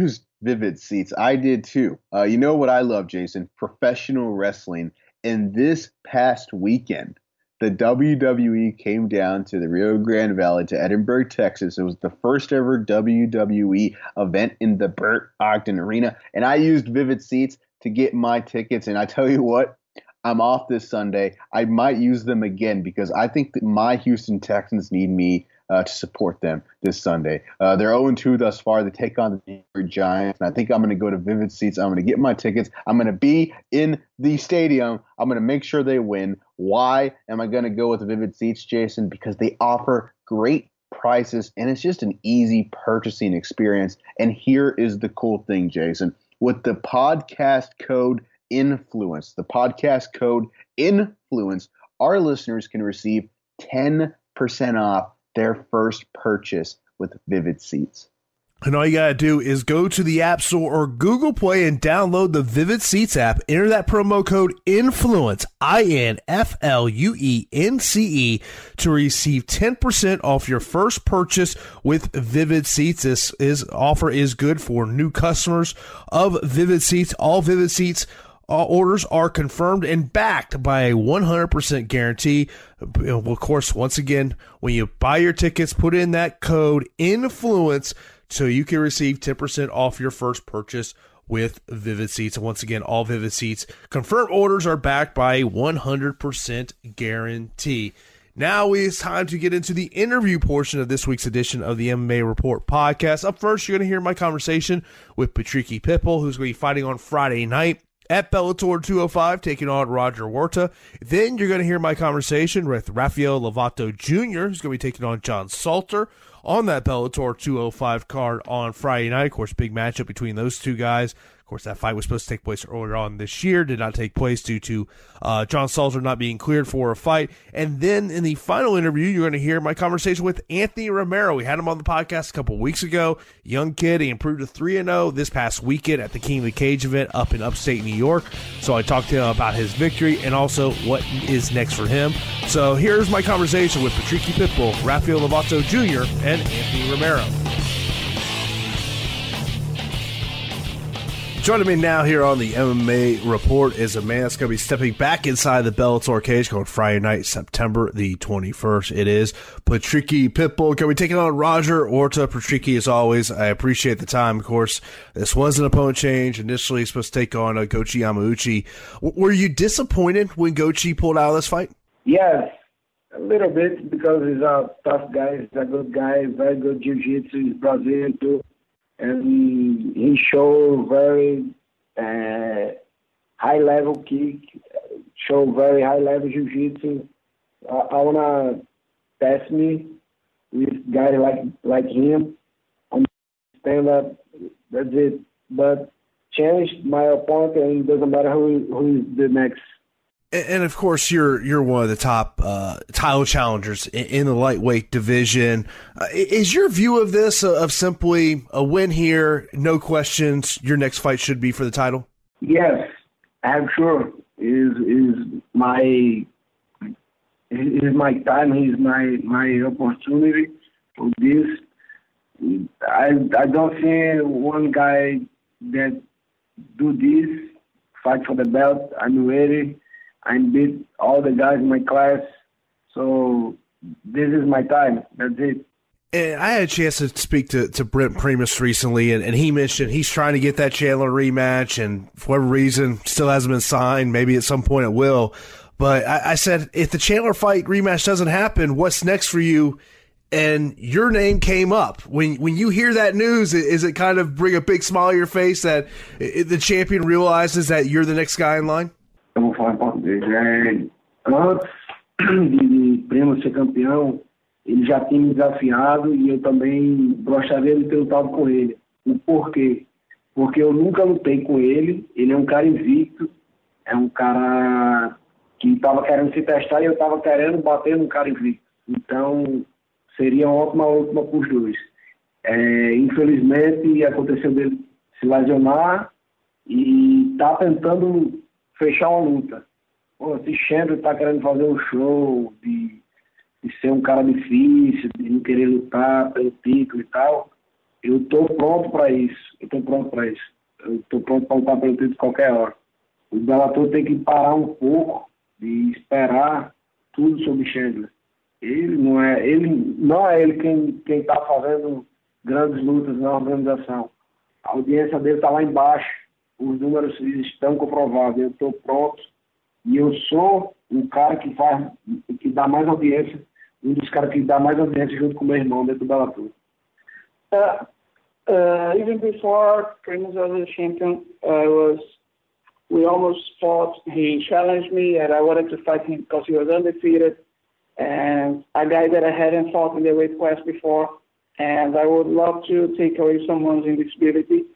Vivid Seats. I did too. Uh, you know what I love, Jason? Professional wrestling. And this past weekend, the W W E came down to the Rio Grande Valley to Edinburgh, Texas. It was the first ever W W E event in the Burt Ogden Arena. And I used Vivid Seats to get my tickets. And I tell you what, I'm off this Sunday. I might use them again because I think that my Houston Texans need me uh, to support them this Sunday. Uh, they're oh and two thus far. They take on the New York Giants. And I think I'm going to go to Vivid Seats. I'm going to get my tickets. I'm going to be in the stadium. I'm going to make sure they win. Why am I going to go with Vivid Seats, Jason? Because they offer great prices, and it's just an easy purchasing experience. And here is the cool thing, Jason. With the podcast code INFLUENCE, the podcast code INFLUENCE, our listeners can receive ten percent off their first purchase with Vivid Seats. And all you got to do is go to the App Store or Google Play and download the Vivid Seats app. Enter that promo code INFLUENCE, I N F L U E N C E, to receive ten percent off your first purchase with Vivid Seats. This is, offer is good for new customers of Vivid Seats. All Vivid Seats All orders are confirmed and backed by a one hundred percent guarantee. Of course, once again, when you buy your tickets, put in that code INFLUENCE so you can receive ten percent off your first purchase with Vivid Seats. And once again, all Vivid Seats confirmed orders are backed by a one hundred percent guarantee. Now it's time to get into the interview portion of this week's edition of the M M A Report podcast. Up first, you're going to hear my conversation with Patricky Pitbull, who's going to be fighting on Friday night at Bellator two oh five, taking on Roger Huerta. Then you're going to hear my conversation with Rafael Lovato Junior, who's going to be taking on John Salter on that Bellator two oh five card on Friday night. Of course, big matchup between those two guys. Of course, that fight was supposed to take place earlier on this year, did not take place due to uh, John Salter not being cleared for a fight. And then in the final interview, you're going to hear my conversation with Anthony Romero. We had him on the podcast a couple weeks ago. Young kid, he improved to three and oh this past weekend at the King of the Cage event up in upstate New York. So I talked to him about his victory and also what is next for him. So here's my conversation with Patricky Pitbull, Rafael Lovato Junior, and Anthony Romero. Joining me now here on the M M A Report is a man that's going to be stepping back inside the Bellator cage going Friday night, September the twenty-first. It is Patricky Pitbull. Going to be taking on Roger Huerta. Patricky, as always, I appreciate the time. Of course, this was an opponent change. Initially, he's supposed to take on uh, Goichi Yamauchi. W- were you disappointed when Goichi pulled out of this fight? Yes, a little bit, because he's a tough guy. He's a good guy, very good jiu-jitsu. He's Brazilian, too. And he showed very uh, high-level kick, showed very high-level jiu-jitsu. I, I want to test me with guys like like him on stand-up. That's it. But change my opponent, and it doesn't matter who who is the next. And of course, you're you're one of the top uh, title challengers in, in the lightweight division. Uh, is your view of this uh, of simply a win here, no questions? Your next fight should be for the title. Yes, I'm sure. Is is my is my time? Is my my opportunity for this? I I don't see one guy that do this fight for the belt. I'm ready. I beat all the guys in my class, so this is my time. That's it. And I had a chance to speak to, to Brent Primus recently, and, and he mentioned he's trying to get that Chandler rematch, and for whatever reason, still hasn't been signed. Maybe at some point it will. But I, I said, if the Chandler fight rematch doesn't happen, what's next for you? And your name came up. When when you hear that news, is it kind of bring a big smile on your face that the champion realizes that you're the next guy in line? Eu vou falar em português. É, antes de Primo ser campeão, ele já tinha me desafiado e eu também gostaria de ter lutado com ele. O porquê? Porque eu nunca lutei com ele. Ele é um cara invicto, é um cara que estava querendo se testar e eu estava querendo bater num cara invicto. Então, seria uma ótima luta para os dois. É, infelizmente, aconteceu dele se lesionar e está tentando fechar uma luta. Pô, se Chandler tá querendo fazer um show de, de ser um cara difícil, de não querer lutar pelo título e tal, Eu estou pronto para isso. Eu estou pronto para isso. Eu estou pronto para lutar pelo título de qualquer hora. O Bellator tem que parar um pouco de esperar tudo sobre Chandler. Ele não é ele, não é ele quem quem está fazendo grandes lutas na organização. A audiência dele está lá embaixo. Os números estão comprovados. Eu estou pronto. E eu sou o cara que faz, que dá mais audiência, um dos caras que dá mais audiência junto com o meu irmão dentro do Bellator. Uh, uh, even before Primus was the champion, I was. We almost fought. He challenged me, and I wanted to fight him because he was undefeated, and a guy that I hadn't fought in the weight class before. And I would love to take away someone's invisibility.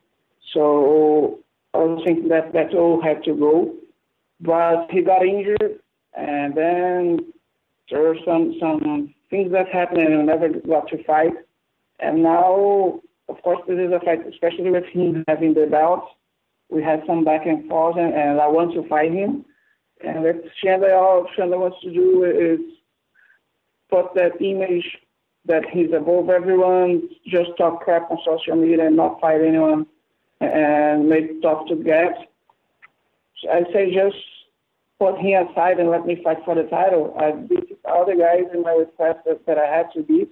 So I was thinking that that all had to go. But he got injured, and then there were some, some things that happened, and I never got to fight. And now, of course, this is a fight, especially with him having the belt. We had some back and forth, and, and I want to fight him. And with Chandler, all Chandler wants to do is put that image that he's above everyone, just talk crap on social media and not fight anyone, and make tough to get. So I say just put him aside and let me fight for the title. I beat all the guys in my request that, that I had to beat,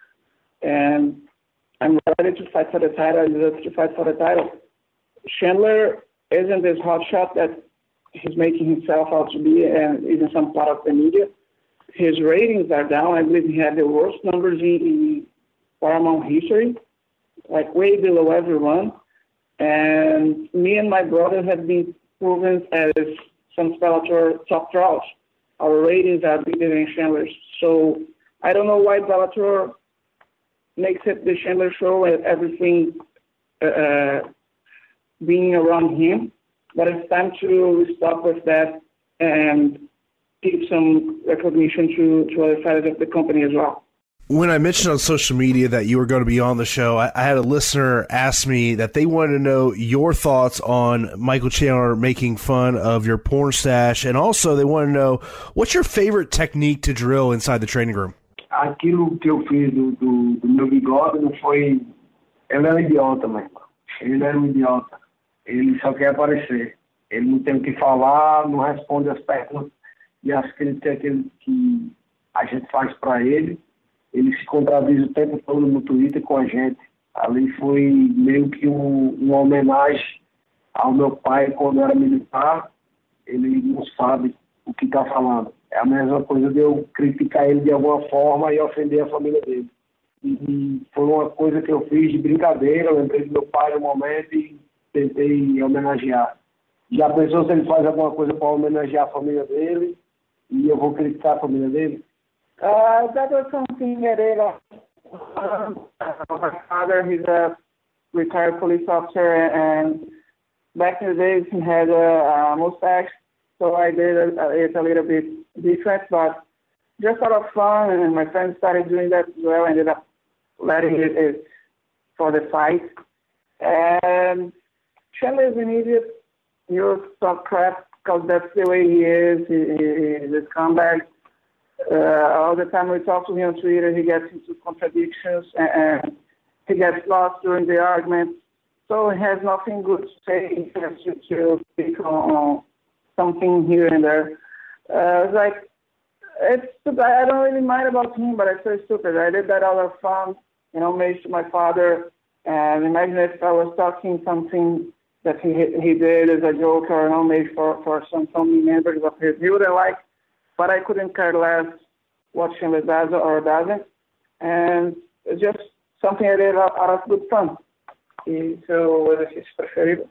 and I'm ready to fight for the title. I deserve to fight for the title. Chandler isn't this hotshot that he's making himself out to be, and even some part of the media. His ratings are down. I believe he had the worst numbers in, in Paramount history, like way below everyone. And me and my brother have been proven as some Bellator top draws. Our ratings are bigger than Chandler's. So I don't know why Bellator makes it the Chandler show and everything uh, being around him. But it's time to stop with that and give some recognition to, to other sides of the company as well. When I mentioned on social media that you were going to be on the show, I, I had a listener ask me that they wanted to know your thoughts on Michael Chandler making fun of your porn stash, and also they want to know what's your favorite technique to drill inside the training room. Aquilo que eu fiz do, do, do meu bigode não foi... Ele era um idiota, meu irmão. Ele era um idiota. Ele só quer aparecer. Ele não tem o que falar, não responde as perguntas e as críticas que a gente faz para ele. Ele se contradiz o tempo todo no Twitter com a gente. Ali foi meio que um, uma homenagem ao meu pai quando era militar. Ele não sabe o que está falando. É a mesma coisa de eu criticar ele de alguma forma e ofender a família dele. E foi uma coisa que eu fiz de brincadeira, eu lembrei do meu pai no momento e tentei homenagear. Já pensou se ele faz alguma coisa para homenagear a família dele e eu vou criticar a família dele? Uh, that was something that it, uh, my father, he's a retired police officer, and back in the days he had a, a mustache, so I did a, it a little bit different, but just out of fun, and my friends started doing that as well. I ended up letting it, it for the fight. And Chandler is an idiot. He will talk crap because that's the way he is. He, he, he's a scumbag. Uh, all the time we talk to him on Twitter, he gets into contradictions and, and he gets lost during the argument. So he has nothing good to say. He has to, to speak on, on something here and there. Uh, it's like, it's stupid. I don't really mind about him, but it's so stupid. I did that out of fun, you know, made to my father. And imagine if I was talking something that he he did as a joke or, you know, made for, for some family members of his. He wouldn't like. But I couldn't care less what Chandler does or doesn't. And it's just something I did out of good fun. E seu exercício preferido?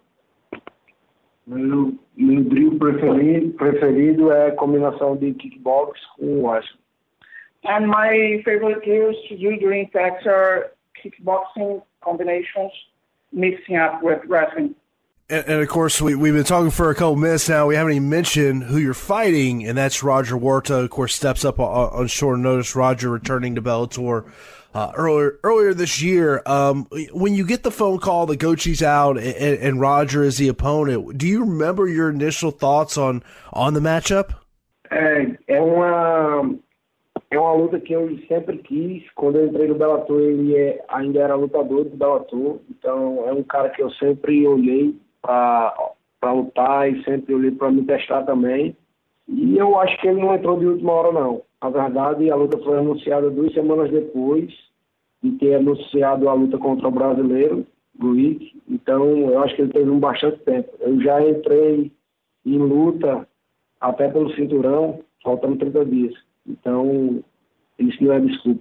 Meu, meu drill preferido, preferido é a combinação de kickbox com wrestling. And my favorite drills to do during attacks are kickboxing combinations mixing up with wrestling. And, and of course, we, we've been talking for a couple minutes now. We haven't even mentioned who you're fighting, and that's Roger Huerta. Of course, steps up on, on short notice. Roger returning to Bellator uh, earlier earlier this year. Um, when you get the phone call that Gochi's out and, and Roger is the opponent, do you remember your initial thoughts on on the matchup? É, é uma é uma luta que eu sempre quis. Quando eu entrei no Bellator, ele é, ainda era lutador do Bellator. Então, é um cara que eu sempre olhei para lutar e sempre olhei para me testar também. E eu acho que ele não entrou de última hora, não. Na verdade, a luta foi anunciada duas semanas depois de ter anunciado a luta contra o brasileiro, Guic. Então, eu acho que ele teve um bastante tempo. Eu já entrei em luta até pelo cinturão, faltando trinta dias. Então, isso não é desculpa.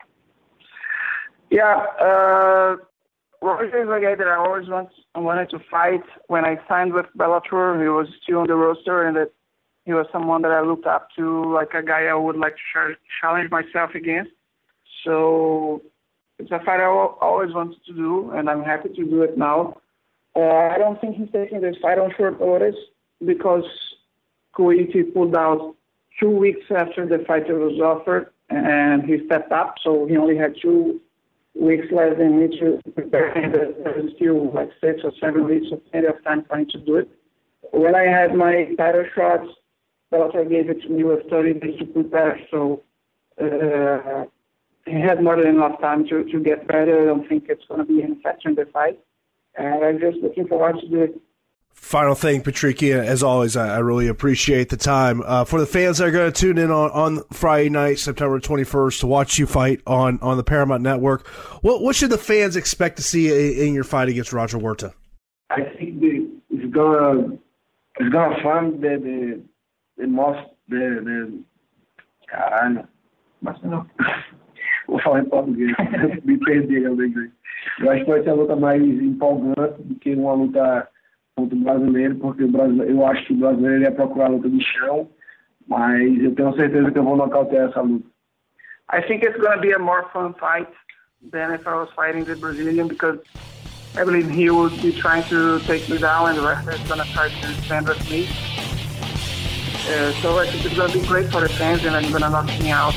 Yeah, uh, Roger is a guy that I always want, wanted to fight. When I signed with Bellator, he was still on the roster, and that he was someone that I looked up to, like a guy I would like to challenge myself against. So it's a fight I always wanted to do, and I'm happy to do it now. Uh, I don't think he's taking this fight on short notice because Koiti pulled out two weeks after the fight was offered, and he stepped up, so he only had two weeks less than me to prepare, and there's still like six or seven weeks of plenty of time for him to do it. When I had my title shots, Bellator gave it to me with thirty days to prepare, so uh, he had more than enough time to, to get better. I don't think it's going to be any factor in the fight, and I'm just looking forward to do it. Final thing, Patricky, as always, I, I really appreciate the time. Uh, for the fans that are going to tune in on, on Friday night, September twenty-first, to watch you fight on, on the Paramount Network, what what should the fans expect to see in, in your fight against Roger Huerta? I think the, it's gonna it's gonna find the the, the most the the caralho, mas não vou falar em português, me perdi eu inglês. Eu acho que vai ser a luta mais empolgante do que uma luta contra o brasileiro, porque o brasileiro, eu acho que o brasileiro ia procurar a luta de chão, mas eu tenho certeza que eu vou nocautear essa luta. I think it's going to be a more fun fight than if I was fighting the Brazilian, because I believe he would be trying to take me down and the referee is going to try to stand with me. Uh, so I think it's going to be great for the fans, and I'm going to knock me out.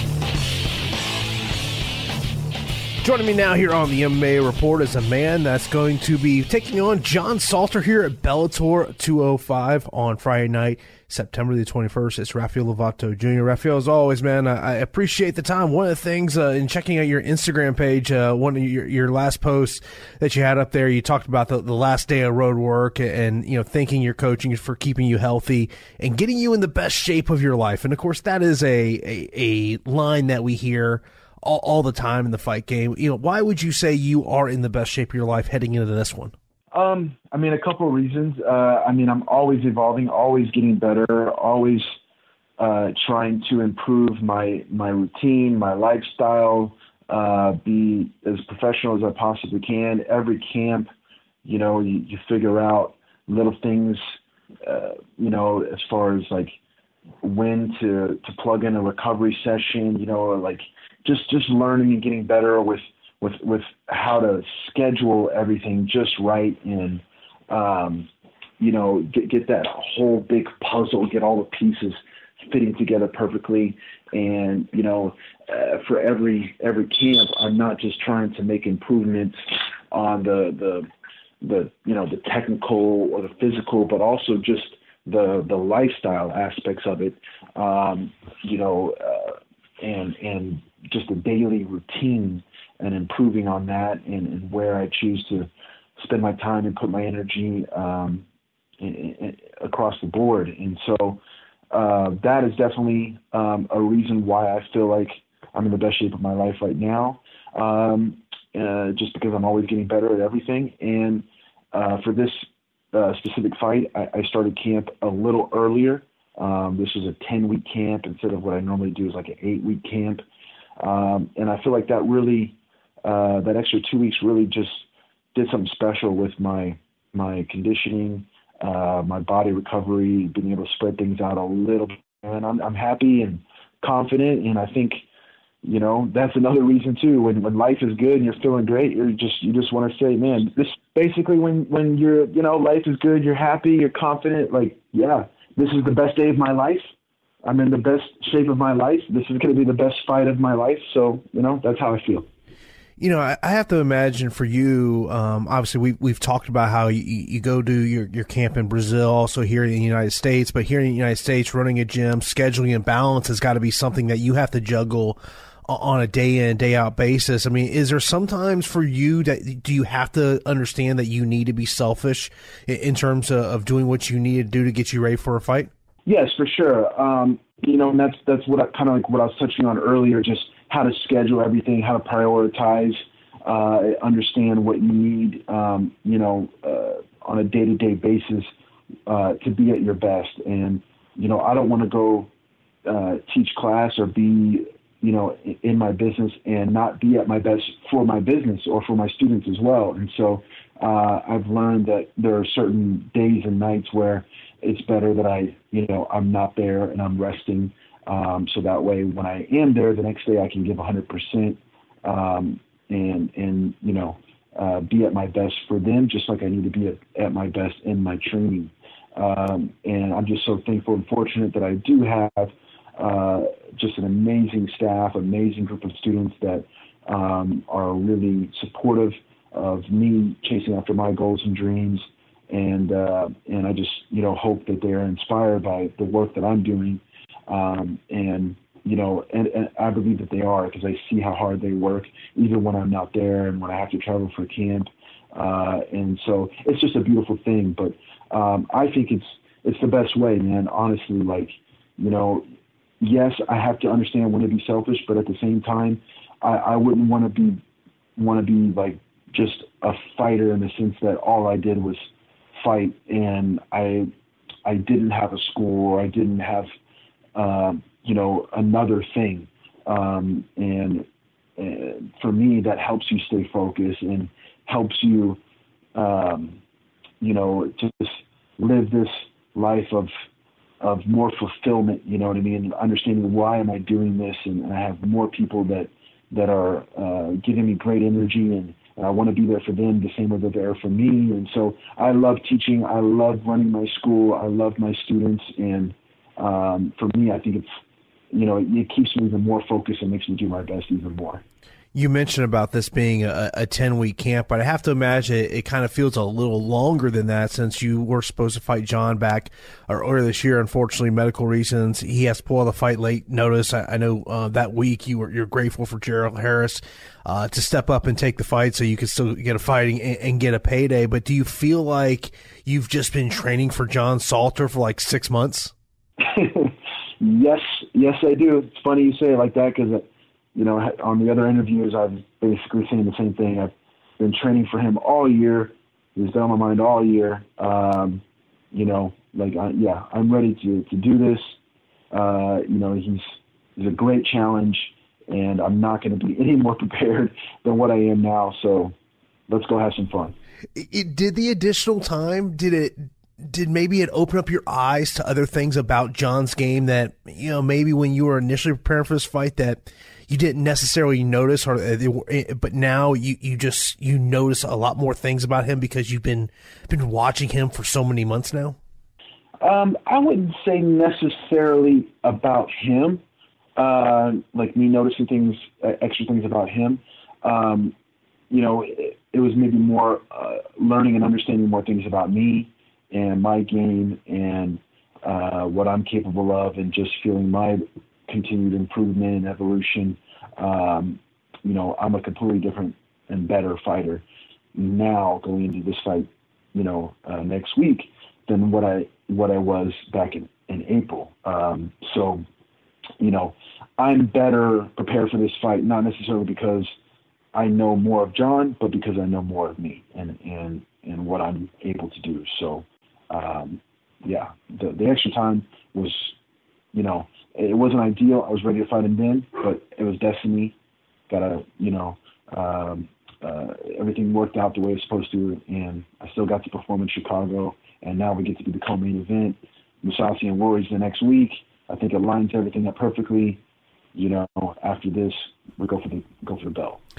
Joining me now here on the M M A Report is a man that's going to be taking on John Salter here at Bellator two oh five on Friday night, September the twenty-first. It's Rafael Lovato Junior Rafael, as always, man, I, I appreciate the time. One of the things uh, in checking out your Instagram page, uh, one of your, your last posts that you had up there, you talked about the, the last day of road work and, you know, thanking your coaching for keeping you healthy and getting you in the best shape of your life. And, of course, that is a, a, a line that we hear All, all the time in the fight game. You know, why would you say you are in the best shape of your life heading into this one? Um, I mean, a couple of reasons. Uh, I mean, I'm always evolving, always getting better, always uh, trying to improve my my routine, my lifestyle, uh, be as professional as I possibly can. Every camp, you know, you, you figure out little things, uh, you know, as far as like when to to plug in a recovery session, you know, like just just learning and getting better with with with how to schedule everything just right, and um, you know, get get that whole big puzzle, get all the pieces fitting together perfectly. And you know, uh, for every every camp, I'm not just trying to make improvements on the the the you know the technical or the physical, but also just the the lifestyle aspects of it. Um, you know, uh, and and just a daily routine and improving on that, and, and where I choose to spend my time and put my energy um, in, in, across the board. And so uh, that is definitely um, a reason why I feel like I'm in the best shape of my life right now, um, uh, just because I'm always getting better at everything. And uh, for this uh, specific fight, I, I started camp a little earlier. Um, this was a ten-week camp instead of what I normally do is like an eight-week camp. Um, and I feel like that really, uh, that extra two weeks really just did something special with my my conditioning, uh, my body recovery, being able to spread things out a little bit. And I'm I'm happy and confident, and I think, you know, that's another reason too. When when life is good and you're feeling great, you're just you just want to say, man, this basically when when you're you know life is good, you're happy, you're confident. Like, yeah, this is the best day of my life. I'm in the best shape of my life. This is going to be the best fight of my life. So, you know, that's how I feel. You know, I, I have to imagine for you, um, obviously we, we've talked about how you, you go do your, your camp in Brazil, also here in the United States, but here in the United States, running a gym, scheduling and balance has got to be something that you have to juggle on a day in, day out basis. I mean, is there sometimes for you that, do you have to understand that you need to be selfish in, in terms of, of doing what you need to do to get you ready for a fight? Yes, for sure. Um, you know, and that's, that's what I kind of like what I was touching on earlier, just how to schedule everything, how to prioritize, uh, understand what you need, um, you know, uh, on a day-to-day basis, uh, to be at your best. And, you know, I don't want to go, uh, teach class or be, you know, in my business and not be at my best for my business or for my students as well. And so, uh, I've learned that there are certain days and nights where it's better that I, you know, I'm not there and I'm resting. Um, so that way, when I am there, the next day I can give one hundred percent um, and, and, you know, uh, be at my best for them, just like I need to be at, at my best in my training. Um, and I'm just so thankful and fortunate that I do have uh, just an amazing staff, amazing group of students that um, are really supportive of me chasing after my goals and dreams. And, uh, and I just, you know, hope that they're inspired by the work that I'm doing. Um, and, you know, and, and I believe that they are, because I see how hard they work, even when I'm not there and when I have to travel for camp. Uh, and so it's just a beautiful thing. But um, I think it's it's the best way, man, honestly. Like, you know, yes, I have to understand when to be selfish, but at the same time, I, I wouldn't want to be want to be like just a fighter in the sense that all I did was fight and I I didn't have a school, or I didn't have Um, you know, another thing. Um, and, and for me, that helps you stay focused and helps you, um, you know, just live this life of, of more fulfillment, you know what I mean? Understanding why am I doing this? And, and I have more people that, that are uh, giving me great energy, and, and I want to be there for them the same way that they're for me. And so I love teaching. I love running my school. I love my students. And, Um, for me, I think it's, you know, it, it keeps me even more focused and makes me do my best even more. You mentioned about this being a, a ten-week camp, but I have to imagine it, it kind of feels a little longer than that, since you were supposed to fight John back earlier this year. Unfortunately, medical reasons, he has to pull the fight late notice. I, I know uh, that week you were you're grateful for Gerald Harris uh, to step up and take the fight so you could still get a fighting and, and get a payday. But do you feel like you've just been training for John Salter for like six months? yes, yes, I do. It's funny you say it like that, because, you know, on the other interviews, I'm basically saying the same thing. I've been training for him all year. He's been on my mind all year. Um, you know, like, I, yeah, I'm ready to, to do this. Uh, you know, he's, he's a great challenge, and I'm not going to be any more prepared than what I am now. So let's go have some fun. It, did the additional time, did it, Did maybe it open up your eyes to other things about John's game that, you know, maybe when you were initially preparing for this fight that you didn't necessarily notice, or they were, but now you, you just, you notice a lot more things about him because you've been, been watching him for so many months now? Um, I wouldn't say necessarily about him, uh, like me noticing things, uh, extra things about him. Um, you know, it, it was maybe more uh, learning and understanding more things about me and my game and uh, what I'm capable of, and just feeling my continued improvement and evolution. Um, you know, I'm a completely different and better fighter now going into this fight, you know, uh, next week than what I what I was back in, in April. Um, so, you know, I'm better prepared for this fight, not necessarily because I know more of John, but because I know more of me and, and, and what I'm able to do. So, Um, yeah, the, the extra time was, you know, it wasn't ideal. I was ready to fight him then, but it was destiny. Gotta, you know, um, uh, everything worked out the way it's supposed to, and I still got to perform in Chicago, and now we get to be the co-main event. Mousasi and Warriors the next week. I think it lines everything up perfectly. You know, after this, we go for the go for the belt.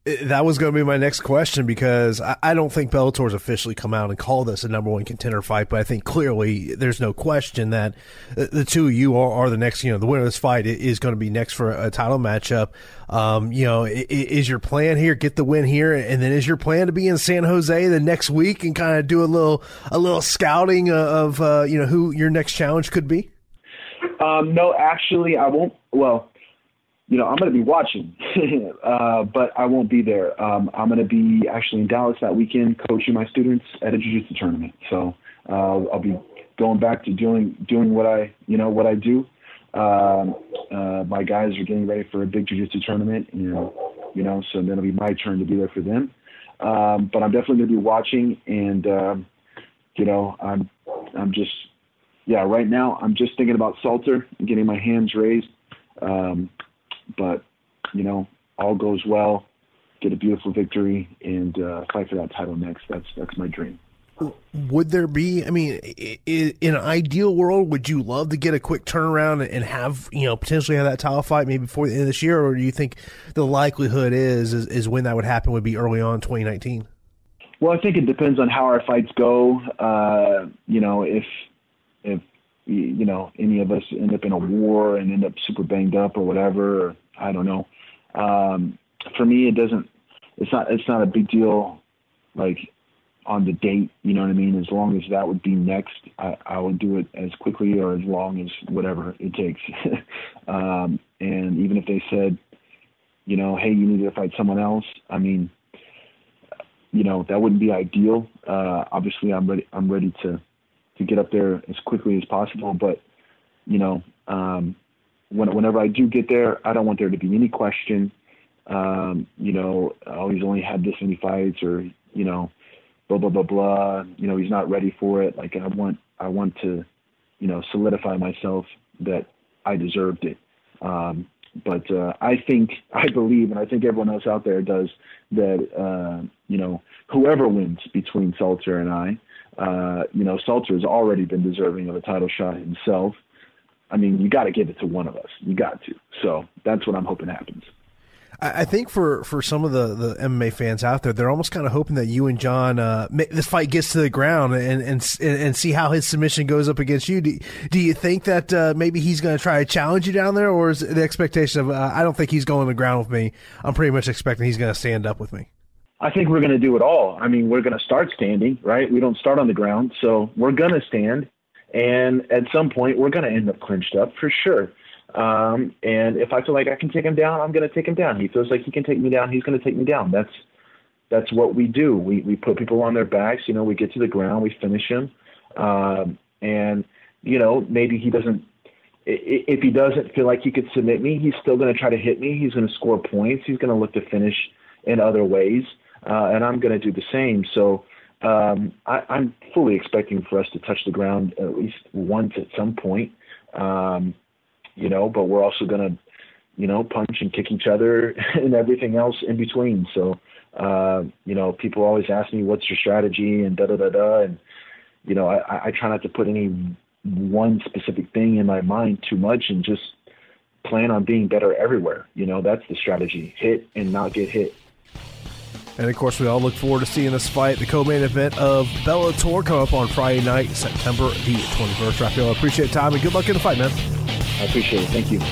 That was going to be my next question, because I, I don't think Bellator's officially come out and called this a number one contender fight, but I think clearly there's no question that the, the two of you are, are the next, you know, the winner of this fight is going to be next for a, a title matchup. Um, you know, is, is your plan here, get the win here, and then is your plan to be in San Jose the next week and kind of do a little, a little scouting of, uh, you know, who your next challenge could be? Um, no, actually I won't. Well, you know, I'm going to be watching, uh, but I won't be there. Um, I'm going to be actually in Dallas that weekend coaching my students at a jiu-jitsu tournament. So uh, I'll be going back to doing doing what I, you know, what I do. Um, uh, my guys are getting ready for a big jiu-jitsu tournament, you know, you know, so then it'll be my turn to be there for them. Um, but I'm definitely going to be watching, and um, you know, I'm I'm just, yeah, right now I'm just thinking about Salter and getting my hands raised. Um, But, you know, all goes well, get a beautiful victory, and uh, fight for that title next. That's that's my dream. Would there be, I mean, in an ideal world, would you love to get a quick turnaround and have, you know, potentially have that title fight maybe before the end of this year? Or do you think the likelihood is, is, is when that would happen would be early on in twenty nineteen? Well, I think it depends on how our fights go. Uh, you know, if, if, you know, any of us end up in a war and end up super banged up or whatever, or I don't know. Um, for me, it doesn't, it's not, it's not a big deal, like on the date, you know what I mean? As long as that would be next, I, I would do it as quickly or as long as whatever it takes. um, and even if they said, you know, hey, you need to fight someone else, I mean, you know, that wouldn't be ideal. Uh, obviously I'm ready, I'm ready to, to get up there as quickly as possible. But, you know, um, when, whenever I do get there, I don't want there to be any question, um, you know, oh, he's only had this many fights, or, you know, blah, blah, blah, blah, you know, he's not ready for it. Like I want, I want to, you know, solidify myself that I deserved it. Um, but, uh, I think, I believe, and I think everyone else out there does, that, uh, you know, whoever wins between Salter and I, Uh, you know, Salter has already been deserving of a title shot himself. I mean, you got to give it to one of us. You got to. So that's what I'm hoping happens. I think for, for some of the, the M M A fans out there, they're almost kind of hoping that you and John, uh, this fight gets to the ground and, and, and see how his submission goes up against you. Do, do you think that, uh, maybe he's going to try to challenge you down there, or is the expectation of, uh, I don't think he's going to the ground with me. I'm pretty much expecting he's going to stand up with me. I think we're going to do it all. I mean, we're going to start standing, right? We don't start on the ground. So we're going to stand. And at some point, we're going to end up clinched up for sure. Um, and if I feel like I can take him down, I'm going to take him down. He feels like he can take me down, he's going to take me down. That's that's what we do. We we put people on their backs. You know, we get to the ground, we finish him. Um, and, you know, maybe he doesn't – if he doesn't feel like he could submit me, he's still going to try to hit me. He's going to score points. He's going to look to finish in other ways. Uh, and I'm going to do the same. So um, I, I'm fully expecting for us to touch the ground at least once at some point, um, you know, but we're also going to, you know, punch and kick each other and everything else in between. So, uh, you know, people always ask me, what's your strategy and da-da-da-da. And, you know, I, I try not to put any one specific thing in my mind too much and just plan on being better everywhere. You know, that's the strategy. Hit and not get hit. And, of course, we all look forward to seeing this fight, the co-main event of Bellator, come up on Friday night, September the twenty-first. Rafael, I appreciate the time, and good luck in the fight, man. I appreciate it. Thank you.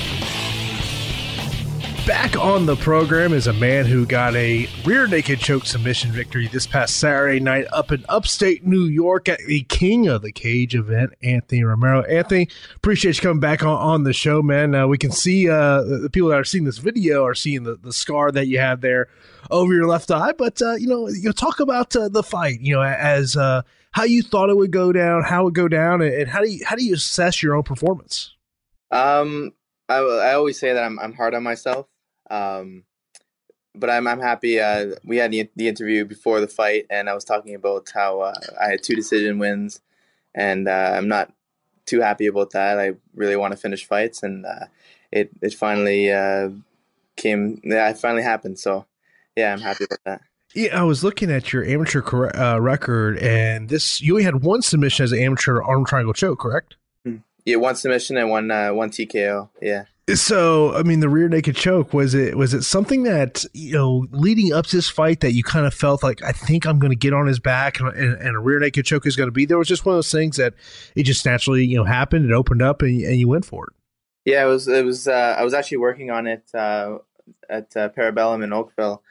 Back on the program is a man who got a rear naked choke submission victory this past Saturday night up in upstate New York at the King of the Cage event, Anthony Romero. Anthony, appreciate you coming back on, on the show, man. Uh, we can see uh, the people that are seeing this video are seeing the, the scar that you have there over your left eye. But, uh, you know, you talk about uh, the fight, you know, as uh, how you thought it would go down, how it would go down, and how do you, how do you assess your own performance? Um, I, I always say that I'm, I'm hard on myself. Um, but I'm I'm happy. Uh, we had the, the interview before the fight, and I was talking about how uh, I had two decision wins, and uh, I'm not too happy about that. I really want to finish fights, and uh, it it finally uh, came. Yeah, it finally happened. So, yeah, I'm happy about that. Yeah, I was looking at your amateur uh, record, and this you only had one submission as an amateur arm triangle choke, correct? Yeah, one submission and one uh, one T K O. Yeah. So, I mean, the rear naked choke, was it was it something that, you know, leading up to this fight that you kind of felt like, I think I'm going to get on his back and, and, and a rear naked choke is going to be there? Was just one of those things that it just naturally, you know, happened, it opened up, and, and you went for it? Yeah, it was, it was, uh, I was actually working on it uh, at uh, Parabellum in Oakville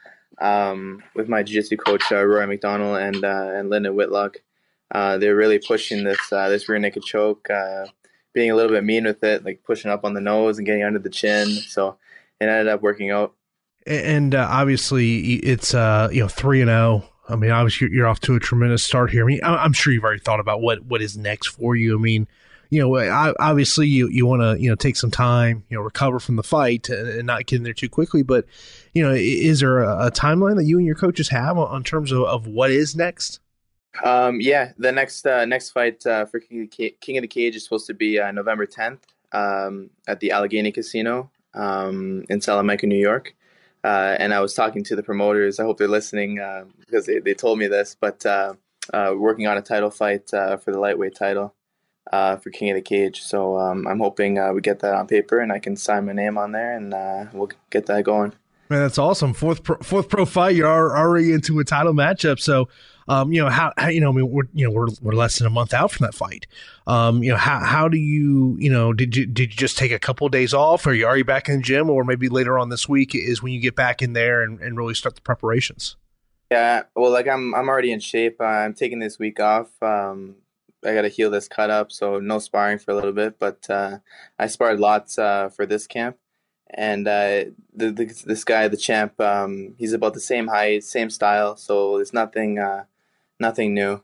um, with my jiu-jitsu coach, uh, Roy McDonald, and uh, and Lyndon Whitlock. Uh, they're really pushing this uh, this rear naked choke, uh, being a little bit mean with it, like pushing up on the nose and getting under the chin. So it ended up working out. And uh, obviously, it's uh, you know three and zero. I mean, obviously, you're off to a tremendous start here. I mean, I'm sure you've already thought about what what is next for you. I mean, you know, obviously, you you want to you know take some time, you know, recover from the fight and, and not get in there too quickly. But you know, is there a, a timeline that you and your coaches have on, on terms of, of what is next? Um, yeah, the next uh, next fight uh, for King of, the King of the Cage is supposed to be uh, November tenth um, at the Allegheny Casino um, in Salamanca, New York. Uh, and I was talking to the promoters. I hope they're listening uh, because they, they told me this. But uh, uh, working on a title fight uh, for the lightweight title uh, for King of the Cage. So um, I'm hoping uh, we get that on paper and I can sign my name on there, and uh, we'll get that going. Man, that's awesome. Fourth pro, fourth pro fight. You're already into a title matchup. So, um, you know how, how you know I mean we're you know we're we're less than a month out from that fight. Um, you know how how do you you know did you did you just take a couple of days off, or are you already back in the gym, or maybe later on this week is when you get back in there and, and really start the preparations? Yeah, well, like I'm I'm already in shape. Uh, I'm taking this week off. Um, I got to heal this cut up, so no sparring for a little bit. But uh, I sparred lots uh, for this camp. And uh, the, the, this guy, the champ, um, he's about the same height, same style, so it's nothing, uh, nothing new.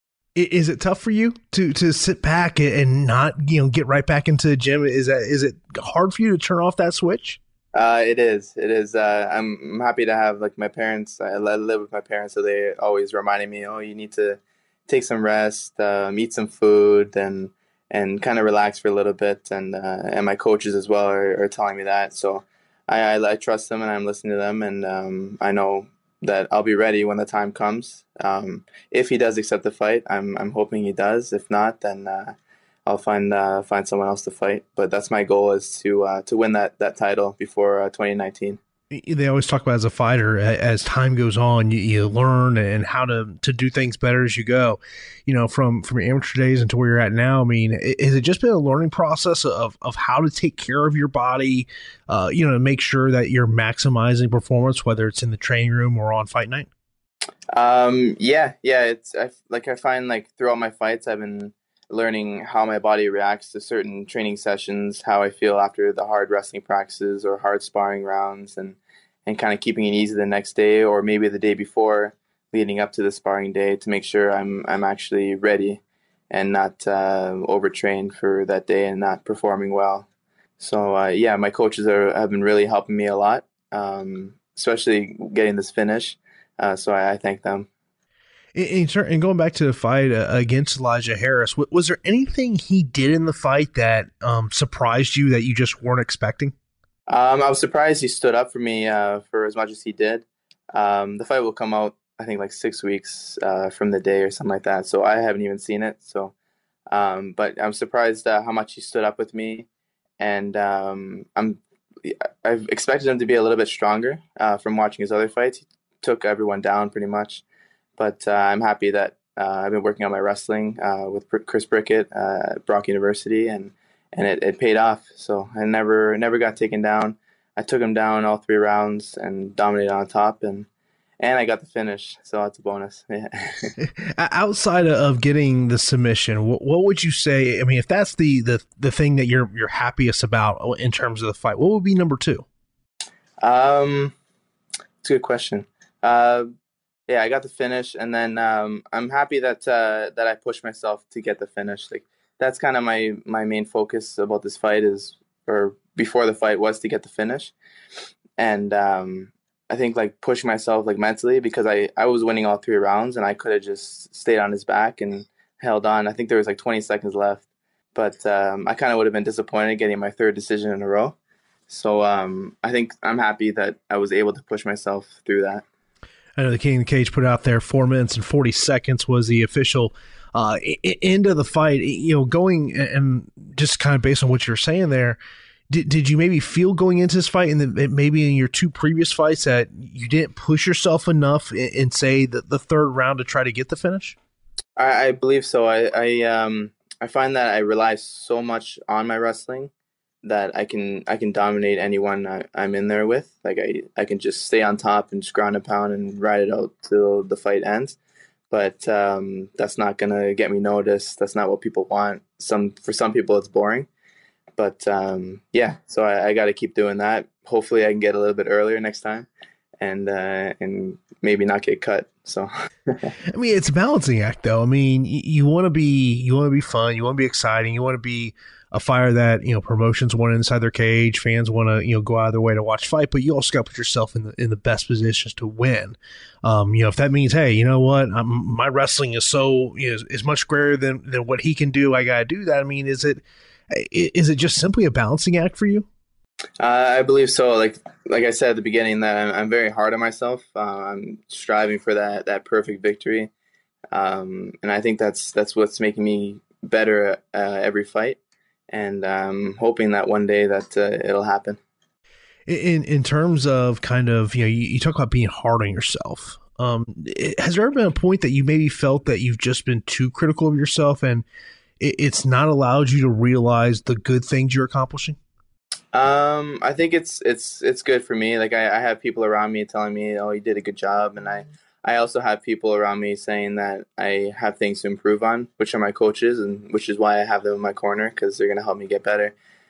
Is it tough for you to, to sit back and not, you know, get right back into the gym? Is that is it hard for you to turn off that switch? Uh, it is. It is. Uh, I'm, I'm happy to have like my parents. I live with my parents, so they always reminding me, oh, you need to take some rest, um, eat some food, and. and kind of relax for a little bit. And uh, and my coaches as well are, are telling me that. So I, I, I trust them and I'm listening to them. And um, I know that I'll be ready when the time comes. Um, if he does accept the fight, I'm I'm hoping he does. If not, then uh, I'll find uh, find someone else to fight. But that's my goal, is to uh, to win that, that title before uh, twenty nineteen. They always talk about, as a fighter, as time goes on, you, you learn and how to, to do things better as you go. You know, from, from your amateur days into where you're at now, I mean, has it just been a learning process of, of how to take care of your body, uh, you know, to make sure that you're maximizing performance, whether it's in the training room or on fight night? Um, yeah, yeah. It's I, like I find like throughout my fights, I've been learning how my body reacts to certain training sessions, how I feel after the hard wrestling practices or hard sparring rounds, and, and kind of keeping it easy the next day or maybe the day before leading up to the sparring day to make sure I'm I'm actually ready and not uh, overtrained for that day and not performing well. So uh, yeah, my coaches are have been really helping me a lot, um, especially getting this finish. Uh, so I, I thank them. In turn, and going back to the fight uh, against Elijah Harris, was there anything he did in the fight that um, surprised you that you just weren't expecting? Um, I was surprised he stood up for me uh, for as much as he did. Um, the fight will come out, I think, like six weeks uh, from the day or something like that. So I haven't even seen it. So, um, but I'm surprised uh, how much he stood up with me, and um, I'm I've expected him to be a little bit stronger uh, from watching his other fights. He took everyone down pretty much. But uh, I'm happy that uh, I've been working on my wrestling uh, with Chris Brickett uh, at Brock University, and, and it, it paid off. So I never never got taken down. I took him down all three rounds and dominated on top, and and I got the finish. So that's a bonus. Yeah. Outside of getting the submission, what, what would you say? I mean, if that's the, the, the thing that you're you're happiest about in terms of the fight, what would be number two? Um, it's a good question. Uh, Yeah, I got the finish, and then um, I'm happy that uh, that I pushed myself to get the finish. Like that's kind of my, my main focus about this fight is, or before the fight was to get the finish, and um, I think like pushing myself like mentally, because I, I was winning all three rounds and I could have just stayed on his back and held on. I think there was like twenty seconds left, but um, I kind of would have been disappointed getting my third decision in a row. So um, I think I'm happy that I was able to push myself through that. I know the King of the Cage put out there four minutes and forty seconds was the official uh, end of the fight. You know, going and just kind of based on what you're saying there, Did, did you maybe feel going into this fight and then maybe in your two previous fights that you didn't push yourself enough in, in say, the, the third round to try to get the finish? I, I believe so. I, I um I find that I rely so much on my wrestling that I can I can dominate anyone I, I'm in there with. Like I, I can just stay on top and just ground and pound and ride it out till the fight ends. But um, that's not gonna get me noticed. That's not what people want. Some for some people it's boring. But um, yeah, so I, I got to keep doing that. Hopefully, I can get a little bit earlier next time, and uh, and maybe not get cut. So, I mean, it's a balancing act, though. I mean, you, you want to be you want to be fun, you want to be exciting, you want to be a fighter that you know promotions want inside their cage, fans want to you know go out of their way to watch fight, but you also got to put yourself in the in the best positions to win. Um, you know, if that means, hey, you know what, I'm, my wrestling is so you know, is much greater than than what he can do, I got to do that. I mean, is it is it just simply a balancing act for you? Uh, I believe so. Like like I said at the beginning, that I'm, I'm very hard on myself. Uh, I'm striving for that that perfect victory, um, and I think that's that's what's making me better uh, every fight. And I'm hoping that one day that uh, it'll happen. In in terms of kind of you know you, you talk about being hard on yourself. Um, it, has there ever been a point that you maybe felt that you've just been too critical of yourself and it, it's not allowed you to realize the good things you're accomplishing? Um, I think it's it's it's good for me. Like I, I have people around me telling me, "Oh, you did a good job," and I, I also have people around me saying that I have things to improve on, which are my coaches, and which is why I have them in my corner because they're gonna help me get better.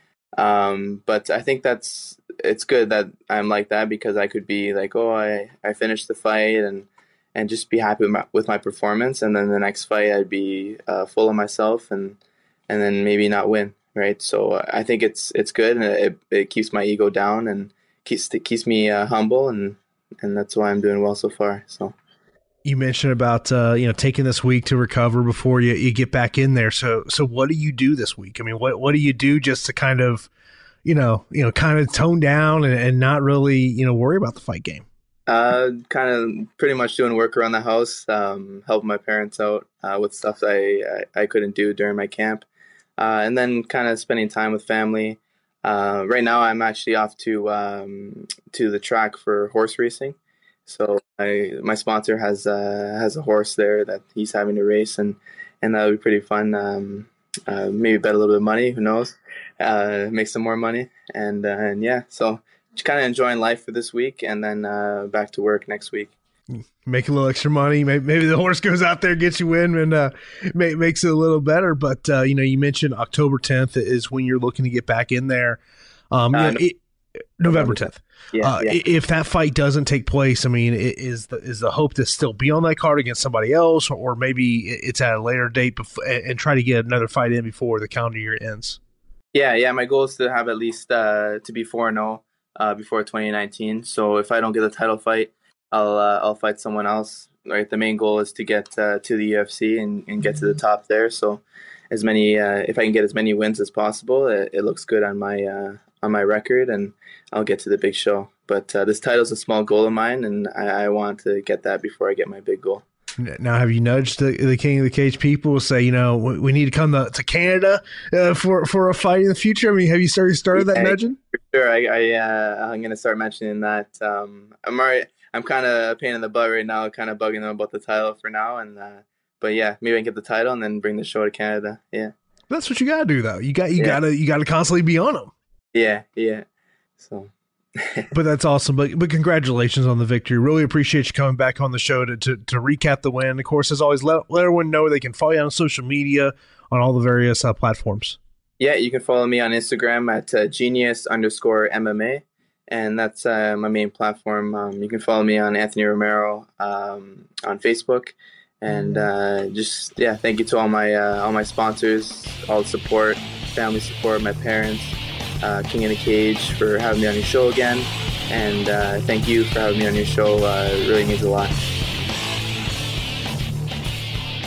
Um, but I think that's it's good that I'm like that because I could be like, "Oh, I, I finished the fight," and and just be happy with my, with my performance, and then the next fight I'd be uh, full of myself, and and then maybe not win. Right, so I think it's it's good, and it it keeps my ego down and keeps it keeps me uh, humble, and and that's why I'm doing well so far. So you mentioned about uh, you know taking this week to recover before you, you get back in there. So so what do you do this week? I mean, what what do you do just to kind of you know you know kind of tone down and, and not really you know worry about the fight game? Uh, kind of pretty much doing work around the house, um, helping my parents out uh, with stuff I, I I couldn't do during my camp. Uh, and then kind of spending time with family. Uh, right now, I'm actually off to um, to the track for horse racing. So I, my sponsor has uh, has a horse there that he's having to race, and, and that'll be pretty fun. Um, uh, maybe bet a little bit of money, who knows? Uh, make some more money, and uh, and yeah, so just kind of enjoying life for this week, and then uh, back to work next week. Make a little extra money. Maybe the horse goes out there, gets you in, and uh, makes it a little better. But uh, you know, you mentioned October tenth is when you're looking to get back in there. Um, uh, you know, it, November tenth. Yeah, uh, yeah. If that fight doesn't take place, I mean, is the is the hope to still be on that card against somebody else, or maybe it's at a later date before, and try to get another fight in before the calendar year ends? Yeah, yeah. My goal is to have at least uh, to be four and zero uh, before twenty nineteen. So if I don't get the title fight, I'll uh, I'll fight someone else. Right, the main goal is to get uh, to the U F C and, and get to the top there. So, as many uh, if I can get as many wins as possible, it, it looks good on my uh, on my record, and I'll get to the big show. But uh, this title is a small goal of mine, and I, I want to get that before I get my big goal. Now, have you nudged the, the King of the Cage people? Say, you know, we, we need to come to, to Canada uh, for for a fight in the future. I mean, have you started started that yeah, nudging? For sure, I, I uh, I'm gonna start mentioning that. Um, I'm already. I'm kind of a pain in the butt right now, kind of bugging them about the title for now. And uh, but yeah, maybe I can get the title and then bring the show to Canada. Yeah, that's what you gotta do, though. You got you yeah. gotta you gotta constantly be on them. Yeah, yeah. So, but that's awesome. But but congratulations on the victory. Really appreciate you coming back on the show to to, to recap the win. Of course, as always, let let everyone know they can follow you on social media on all the various uh, platforms. Yeah, you can follow me on Instagram at uh, genius underscore M M A. And that's uh, my main platform. Um, you can follow me on Anthony Romero um, on Facebook, and uh, just yeah, thank you to all my uh, all my sponsors, all the support, family support, my parents, uh, King of the Cage for having me on your show again, and uh, thank you for having me on your show. Uh, it really means a lot.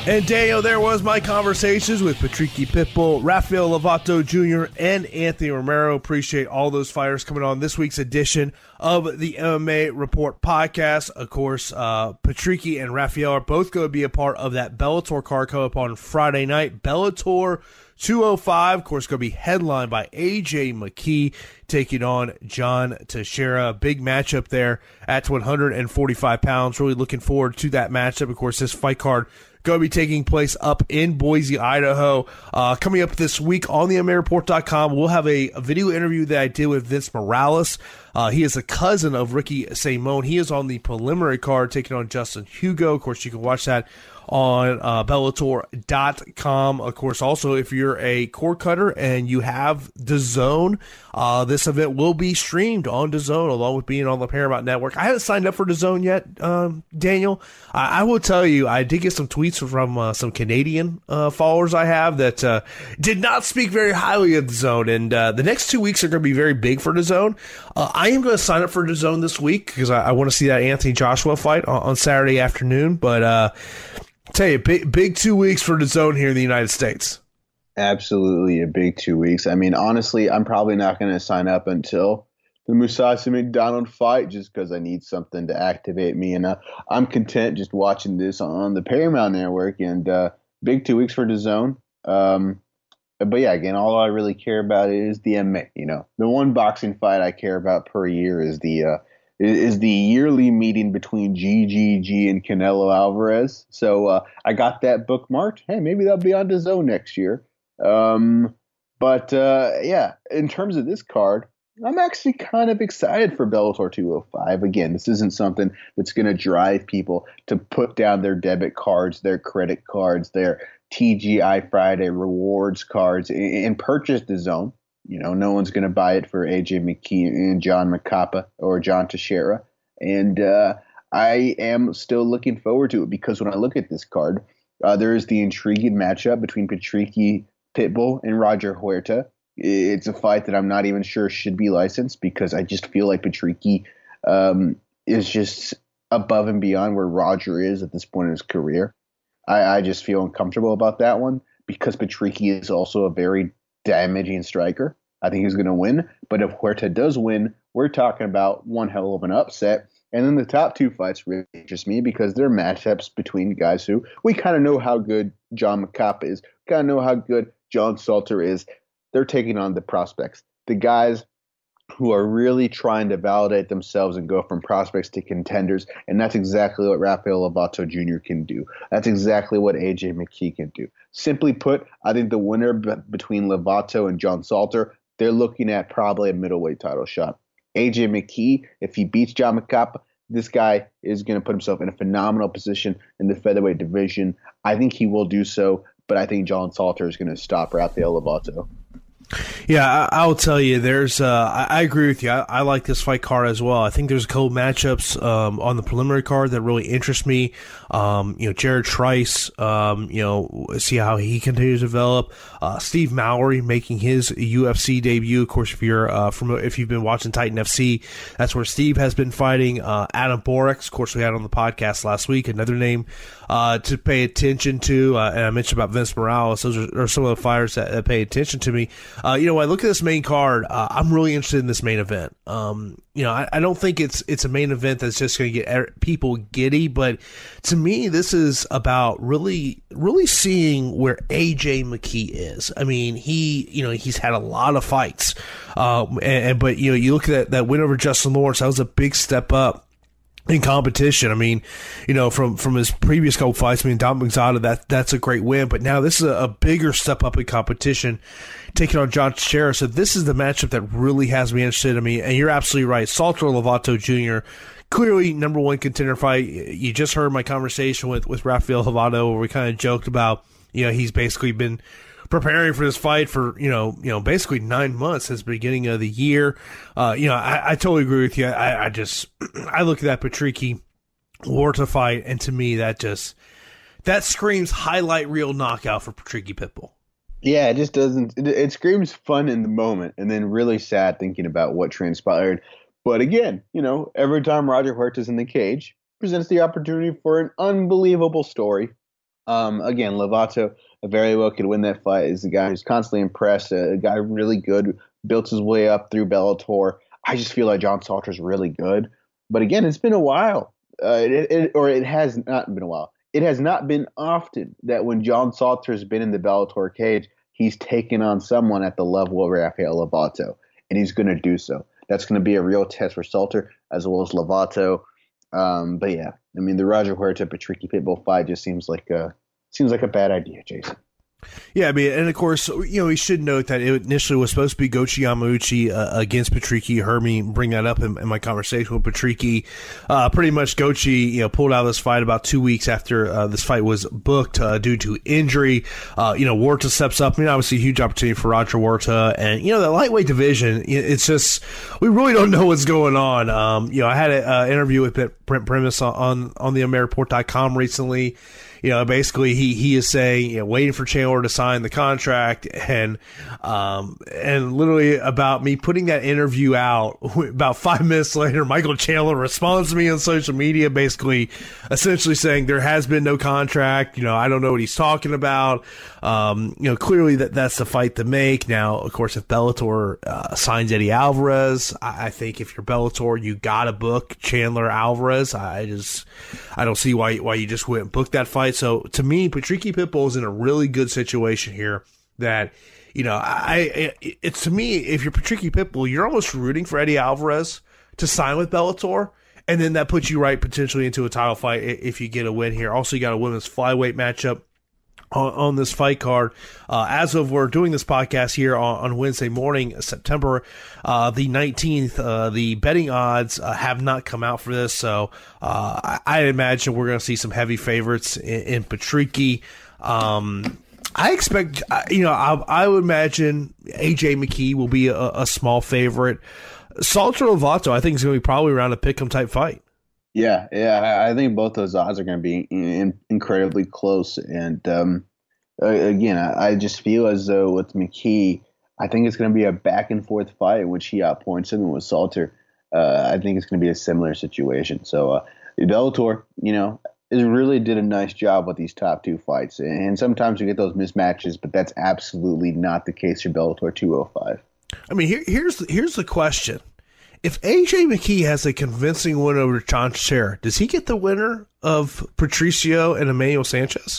And Daniel, there was my conversations with Patricky Pitbull, Rafael Lovato Junior, and Anthony Romero. Appreciate all those fighters coming on this week's edition of the M M A Report podcast. Of course, uh, Patricky and Rafael are both going to be a part of that Bellator card coming up on Friday night. Bellator two oh five, of course, going to be headlined by A J McKee taking on John Teixeira. Big matchup there at one hundred forty-five pounds. Really looking forward to that matchup. Of course, this fight card going to be taking place up in Boise, Idaho. Uh, coming up this week on the M M A report dot com, we'll have a, a video interview that I did with Vince Morales. Uh, he is a cousin of Ricky Simon. He is on the preliminary card taking on Justin Hugo. Of course, you can watch that on uh, Bellator dot com. Of course, also, if you're a cord cutter and you have DAZN, uh, this event will be streamed on DAZN along with being on the Paramount Network. I haven't signed up for DAZN yet, um, Daniel. I, I will tell you, I did get some tweets from uh, some Canadian uh, followers I have that uh, did not speak very highly of DAZN, and uh, the next two weeks are going to be very big for DAZN. Uh, I am going to sign up for DAZN this week because I, I want to see that Anthony Joshua fight on, on Saturday afternoon, but uh, tell you, big, big two weeks for DAZN here in the United States. Absolutely a big two weeks. I mean, honestly, I'm probably not going to sign up until the Mousasi McDonald fight just because I need something to activate me. And uh, I'm content just watching this on the Paramount Network. And uh, big two weeks for DAZN. Um, but yeah, again, all I really care about is the M M A. You know, the one boxing fight I care about per year is the uh, is the yearly meeting between G G G and Canelo Alvarez. So uh, I got that bookmarked. Hey, maybe that'll be on DAZN next year. Um, but uh, yeah, in terms of this card, I'm actually kind of excited for Bellator two oh five. Again, this isn't something that's going to drive people to put down their debit cards, their credit cards, their T G I Friday rewards cards, and, and purchase DAZN. You know, no one's going to buy it for A J McKee and John Macapa or John Teixeira. And uh, I am still looking forward to it because when I look at this card, uh, there is the intriguing matchup between Patricky Pitbull and Roger Huerta. It's a fight that I'm not even sure should be licensed because I just feel like Patricky um, is just above and beyond where Roger is at this point in his career. I, I just feel uncomfortable about that one because Patricky is also a very damaging striker. I think he's going to win. But if Huerta does win, we're talking about one hell of an upset. And then the top two fights really interest me because they're matchups between guys who we kind of know how good John Macapa is, kind of know how good John Salter is. They're taking on the prospects, the guys who are really trying to validate themselves and go from prospects to contenders. And that's exactly what Rafael Lovato Junior can do. That's exactly what A J McKee can do. Simply put, I think the winner b- between Lovato and John Salter, they're looking at probably a middleweight title shot. A J McKee, if he beats John Macapa, this guy is going to put himself in a phenomenal position in the featherweight division. I think he will do so, but I think John Salter is going to stop Rafael Lovato. Yeah, I, I'll tell you, there's, uh, I, I agree with you. I, I like this fight card as well. I think there's a couple matchups, um, on the preliminary card that really interest me. Um, you know, Jared Trice, um, you know, see how he continues to develop. Uh, Steve Mowry making his U F C debut. Of course, if you're, uh, from, if you've been watching Titan F C, that's where Steve has been fighting. Uh, Adam Borex, of course, we had on the podcast last week, another name, uh, to pay attention to. Uh, and I mentioned about Vince Morales. Those are, are some of the fighters that, that pay attention to me. Uh, you know, when I look at this main card, uh, I'm really interested in this main event. Um, you know, I, I don't think it's it's a main event that's just going to get people giddy, but to me, this is about really, really seeing where A J McKee is. I mean, he, you know, he's had a lot of fights, um, and, and but you know, you look at that, that win over Justin Lawrence, that was a big step up in competition. I mean, you know, from, from his previous couple fights, I mean, Dominic Zada, that, that's a great win, but now this is a, a bigger step up in competition, taking on John Teixeira. So this is the matchup that really has me interested. I mean, and you're absolutely right. Salter Lovato Junior, clearly number one contender fight. You just heard my conversation with, with Rafael Lovato where we kind of joked about, you know, he's basically been preparing for this fight for, you know, you know, basically nine months since the beginning of the year. Uh, you know, I, I totally agree with you. I, I just, I look at that Patricky Huerta fight, and to me, that just, that screams highlight reel knockout for Patricky Pitbull. Yeah, it just doesn't, it, it screams fun in the moment and then really sad thinking about what transpired. But again, you know, every time Roger Huerta's in the cage, presents the opportunity for an unbelievable story. Um, again, Lovato very well could win that fight. Is a guy who's constantly impressed, a, a guy really good, built his way up through Bellator. I just feel like John Salter's really good. But again, it's been a while, uh, it, it, or it has not been a while. It has not been often that when John Salter's been in the Bellator cage, he's taken on someone at the level of Rafael Lovato, and he's going to do so. That's going to be a real test for Salter as well as Lovato. Um, but yeah, I mean, the Roger Huerta Patricky Pitbull fight just seems like a seems like a bad idea, Jason. Yeah, I mean, and of course, you know, we should note that it initially was supposed to be Gochi Yamauchi uh, against Patricky. You heard me bring that up in, in my conversation with Patricky. Uh, pretty much Gochi, you know, pulled out of this fight about two weeks after uh, this fight was booked uh, due to injury. Uh, you know, Huerta steps up. I mean, obviously, a huge opportunity for Roger Huerta. And, you know, the lightweight division, it's just, we really don't know what's going on. Um, you know, I had an uh, interview with Brent Primus on, on, on the M M A Report dot com recently. You know, basically he, he is saying, you know, waiting for Chandler to sign the contract, and um and literally about me putting that interview out, about five minutes later, Michael Chandler responds to me on social media, basically, essentially saying there has been no contract. You know, I don't know what he's talking about. Um, you know, clearly that that's the fight to make. Now, of course, if Bellator uh, signs Eddie Alvarez, I, I think if you're Bellator, you gotta book Chandler Alvarez. I just I don't see why why you just wouldn't book that fight. So to me, Patricky Pitbull is in a really good situation here. That, you know, I it, it's to me, if you're Patricky Pitbull, you're almost rooting for Eddie Alvarez to sign with Bellator, and then that puts you right potentially into a title fight if you get a win here. Also, you got a women's flyweight matchup on, on this fight card. Uh, as of we're doing this podcast here on, on Wednesday morning, September uh, the nineteenth, uh, the betting odds uh, have not come out for this, so uh, I, I imagine we're going to see some heavy favorites in, in Patricky. Um, I expect, you know, I, I would imagine A J McKee will be a, a small favorite. Salter Lovato, I think, is going to be probably around a pick'em type fight. Yeah, yeah, I think both those odds are going to be in, incredibly close. And um, again, I, I just feel as though with McKee, I think it's going to be a back and forth fight in which he outpoints him, and with Salter, uh, I think it's going to be a similar situation. So uh, Bellator, you know, is really did a nice job with these top two fights. And sometimes you get those mismatches, but that's absolutely not the case for Bellator two oh five. I mean, here, here's, here's the question. If A J McKee has a convincing win over John Teixeira, does he get the winner of Patricio and Emmanuel Sanchez?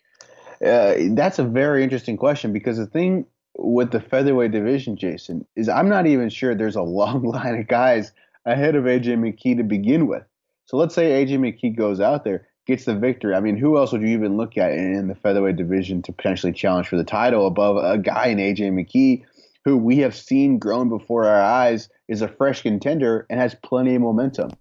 Uh, that's a very interesting question, because the thing with the featherweight division, Jason, is I'm not even sure there's a long line of guys ahead of A J McKee to begin with. So let's say A J McKee goes out there, gets the victory. I mean, who else would you even look at in the featherweight division to potentially challenge for the title above a guy in A J McKee, who we have seen grown before our eyes, is a fresh contender and has plenty of momentum?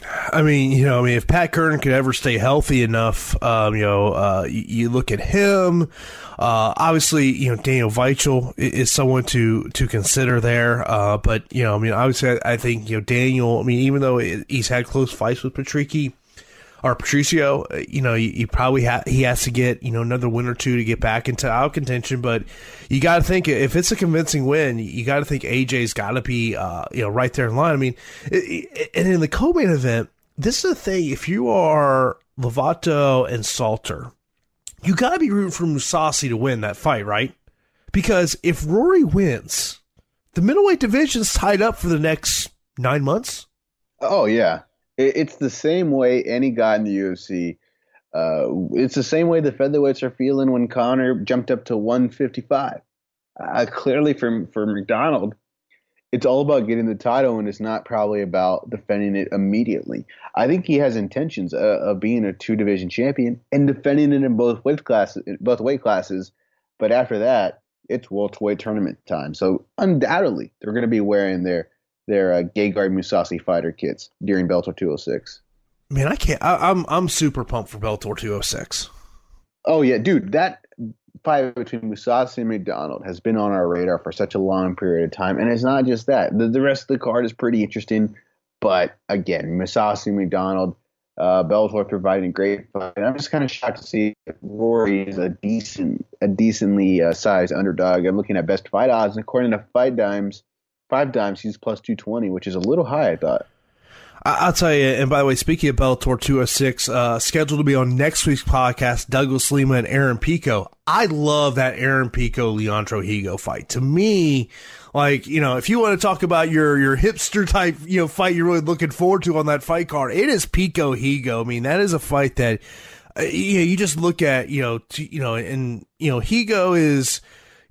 I mean, you know, I mean, if Pat Curran could ever stay healthy enough, um, you know, uh, you, you look at him. Uh, obviously, you know, Daniel Weichel is someone to to consider there. Uh, but you know, I mean, obviously, I, I think you know Daniel. I mean, even though he's had close fights with Patricky or Patricio, you know, you, you probably ha- he has to get, you know, another win or two to get back into out contention. But you got to think, if it's a convincing win, you got to think A J's got to be, uh, you know, right there in line. I mean, it, it, and in the co-main event, this is the thing. If you are Lovato and Salter, you got to be rooting for Mousasi to win that fight, right? Because if Rory wins, the middleweight division's tied up for the next nine months. Oh, yeah. It's the same way any guy in the U F C. Uh, it's the same way the featherweights are feeling when Conor jumped up to one fifty-five. Uh, clearly, for for McDonald, it's all about getting the title, and it's not probably about defending it immediately. I think he has intentions uh, of being a two division champion and defending it in both weight classes, both weight classes. But after that, it's welterweight tournament time. So undoubtedly, they're going to be wearing their. Their uh, Gegard Mousasi fighter kits during Bellator two oh six. Man, I can't. I, I'm I'm super pumped for Bellator two oh six. Oh yeah, dude, that fight between Mousasi and McDonald has been on our radar for such a long period of time, and it's not just that. The, the rest of the card is pretty interesting, but again, Mousasi and McDonald, uh, Bellator providing great fight. And I'm just kind of shocked to see Rory is a decent, a decently uh, sized underdog. I'm looking at best fight odds, and according to Fight Dimes. Five dimes, he's plus two twenty, which is a little high, I thought. I'll tell you, and by the way, speaking of Bellator two oh six, uh, scheduled to be on next week's podcast, Douglas Lima and Aaron Pico. I love that Aaron Pico-Leandro Higo fight. To me, like, you know, if you want to talk about your, your hipster type, you know, fight you're really looking forward to on that fight card, it is Pico-Higo. I mean, that is a fight that, uh, you know, you just look at, you know, t- you know, and, you know, Higo is,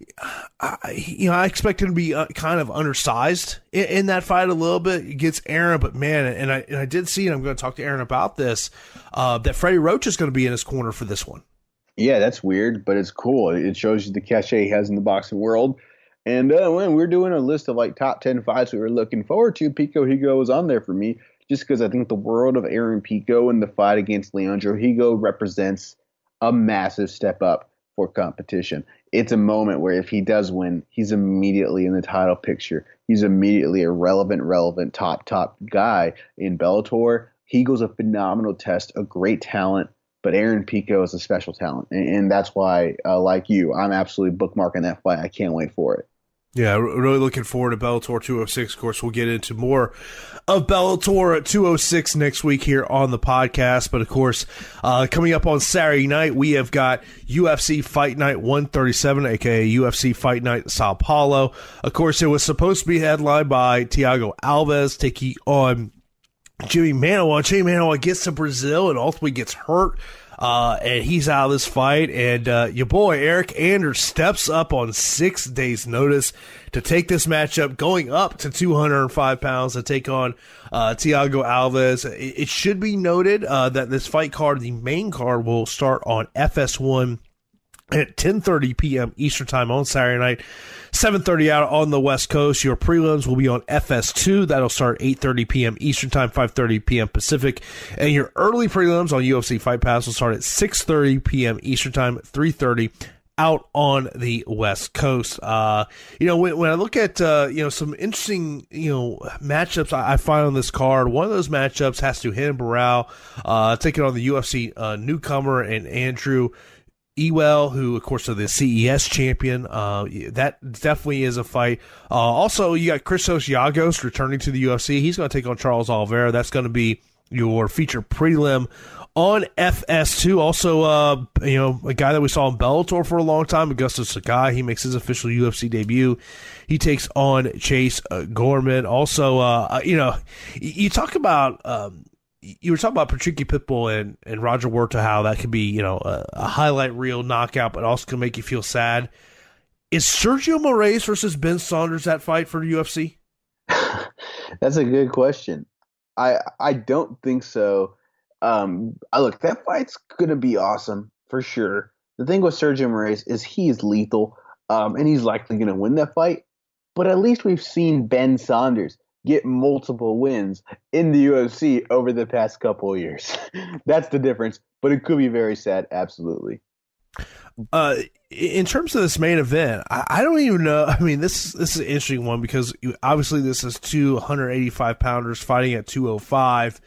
I, you know, I expect him to be uh, kind of undersized in, in that fight a little bit against Aaron, but man, and I and I did see, and I'm going to talk to Aaron about this, uh, that Freddie Roach is going to be in his corner for this one. Yeah, that's weird, but it's cool. It shows you the cachet he has in the boxing world. And uh, when we're doing a list of like top ten fights we were looking forward to, Pico-Higo was on there for me, just because I think the world of Aaron Pico and the fight against Leandro Higo represents a massive step up for competition. It's a moment where if he does win, he's immediately in the title picture. He's immediately a relevant, relevant top, top guy in Bellator. Higo's a phenomenal test, a great talent, but Aaron Pico is a special talent. And, and that's why, uh, like you, I'm absolutely bookmarking that fight. I can't wait for it. Yeah, really looking forward to Bellator two oh six. Of course, we'll get into more of Bellator two oh six next week here on the podcast. But, of course, uh, coming up on Saturday night, we have got U F C Fight Night one thirty-seven, a k a. U F C Fight Night Sao Paulo. Of course, it was supposed to be headlined by Thiago Alves taking on Jimmy Manuwa. Jimmy Manuwa gets to Brazil and ultimately gets hurt. Uh, and he's out of this fight, and uh, your boy Eric Anders steps up on six days' notice to take this matchup, going up to two hundred five pounds to take on uh, Thiago Alves. It, it should be noted uh, that this fight card, the main card, will start on F S one at ten thirty p.m. Eastern Time on Saturday night, seven thirty out on the West Coast. Your prelims will be on F S two. That'll start eight thirty p.m. Eastern Time, five thirty p.m. Pacific. And your early prelims on U F C Fight Pass will start at six thirty p.m. Eastern Time, three thirty out on the West Coast. Uh, you know, when, when I look at, uh, you know, some interesting, you know, matchups I, I find on this card, one of those matchups has to Renan Barão, uh, taking on the U F C uh, newcomer and Andrew Ewell, who, of course, is the C E S champion. Uh, that definitely is a fight. Uh, also, you got Christos Giagos returning to the U F C. He's going to take on Charles Oliveira. That's going to be your feature prelim on F S two. Also, uh, you know, a guy that we saw in Bellator for a long time, Augustus Sakai. He makes his official U F C debut. He takes on Chase uh, Gorman. Also, uh, you know, you talk about um, you were talking about Patricky Pitbull and, and Roger Huerta, how that could be, you know, a, a highlight reel knockout, but also can make you feel sad. Is Sergio Moraes versus Ben Saunders that fight for the U F C? That's a good question. I I don't think so. Um, I look, that fight's gonna be awesome for sure. The thing with Sergio Moraes is he is lethal, um, and he's likely gonna win that fight. But at least we've seen Ben Saunders get multiple wins in the U F C over the past couple of years. That's the difference. But it could be very sad, absolutely. Uh, in terms of this main event, I, I don't even know. I mean, this this is an interesting one because obviously this is two one eighty-five pounders fighting at two oh five.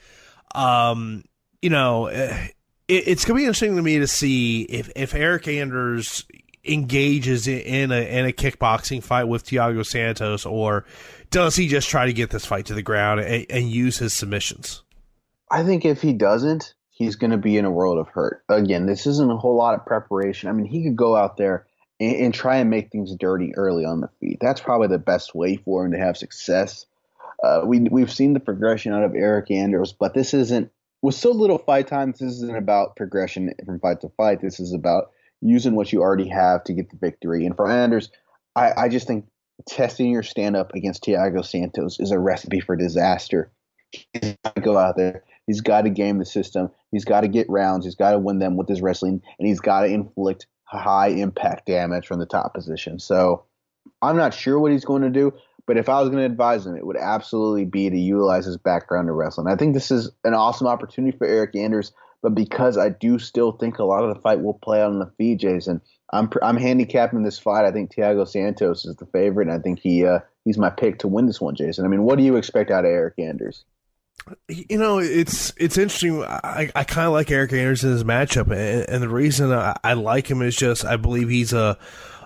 Um, you know, it, it's going to be interesting to me to see if, if Eric Anders engages in, in, a, in a kickboxing fight with Thiago Santos, or does he just try to get this fight to the ground and, and use his submissions? I think if he doesn't, he's going to be in a world of hurt. Again, this isn't a whole lot of preparation. I mean, he could go out there and, and try and make things dirty early on the feet. That's probably the best way for him to have success. Uh, we, we've seen the progression out of Eric Anders, but this isn't, with so little fight time, this isn't about progression from fight to fight. This is about using what you already have to get the victory. And for Anders, I, I just think testing your stand-up against Thiago Santos is a recipe for disaster. He's got to go out there. He's got to game the system. He's got to get rounds. He's got to win them with his wrestling, and he's got to inflict high-impact damage from the top position. So I'm not sure what he's going to do, but if I was going to advise him, it would absolutely be to utilize his background to wrestling. I think this is an awesome opportunity for Eric Anders, but because I do still think a lot of the fight will play out on the feet, Jason, I'm I'm handicapping this fight. I think Thiago Santos is the favorite, and I think he uh, he's my pick to win this one, Jason. I mean, what do you expect out of Eric Anders? You know, it's it's interesting. I, I kind of like Eric Anders in his matchup, and, and the reason I, I like him is just I believe he's a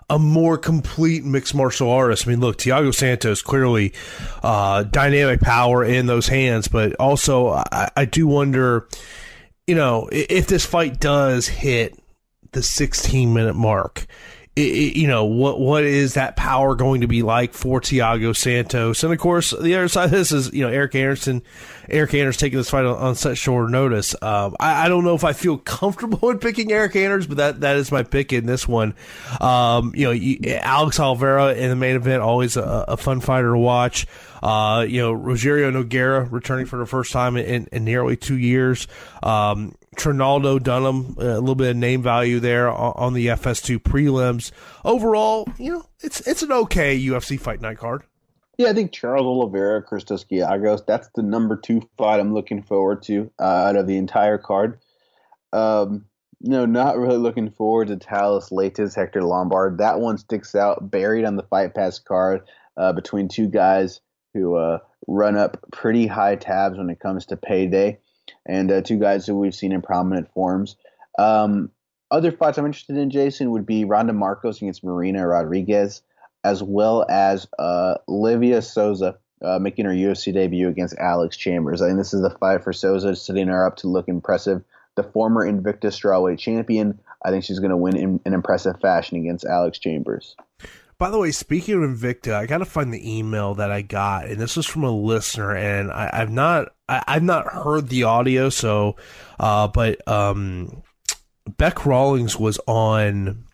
a more complete mixed martial artist. I mean, look, Thiago Santos clearly uh, dynamic power in those hands, but also I, I do wonder, you know, if this fight does hit the sixteen minute mark, it, it, you know, what what is that power going to be like for Thiago Santos? And of course, the other side of this is, you know, Eric Anderson. Eric Anders taking this fight on, on such short notice. Um, I, I don't know if I feel comfortable in picking Eric Anders, but that, that is my pick in this one. Um, you know, you, Alex Oliveira in the main event, always a, a fun fighter to watch. Uh, you know, Rogerio Nogueira returning for the first time in, in nearly two years. Um, Trinaldo Dunham, a little bit of name value there on, on the F S two prelims. Overall, you know, it's it's an okay U F C Fight Night card. Yeah, I think Charles Oliveira, Christos Giagos, that's the number two fight I'm looking forward to uh, out of the entire card. Um, no, not really looking forward to Talis Leites, Hector Lombard. That one sticks out, buried on the Fight Pass card uh, between two guys who uh, run up pretty high tabs when it comes to payday, and uh, two guys who we've seen in prominent forms. Um, other fights I'm interested in, Jason, would be Ronda Marcos against Marina Rodriguez, as well as uh, Livia Souza uh, making her U F C debut against Alex Chambers. I think this is the fight for Souza, setting her up to look impressive. The former Invicta strawweight champion, I think she's going to win in an impressive fashion against Alex Chambers. By the way, speaking of Invicta, I got to find the email that I got, and this was from a listener, and I, I've not I, I've not heard the audio, so uh, but um, Beck Rawlings was on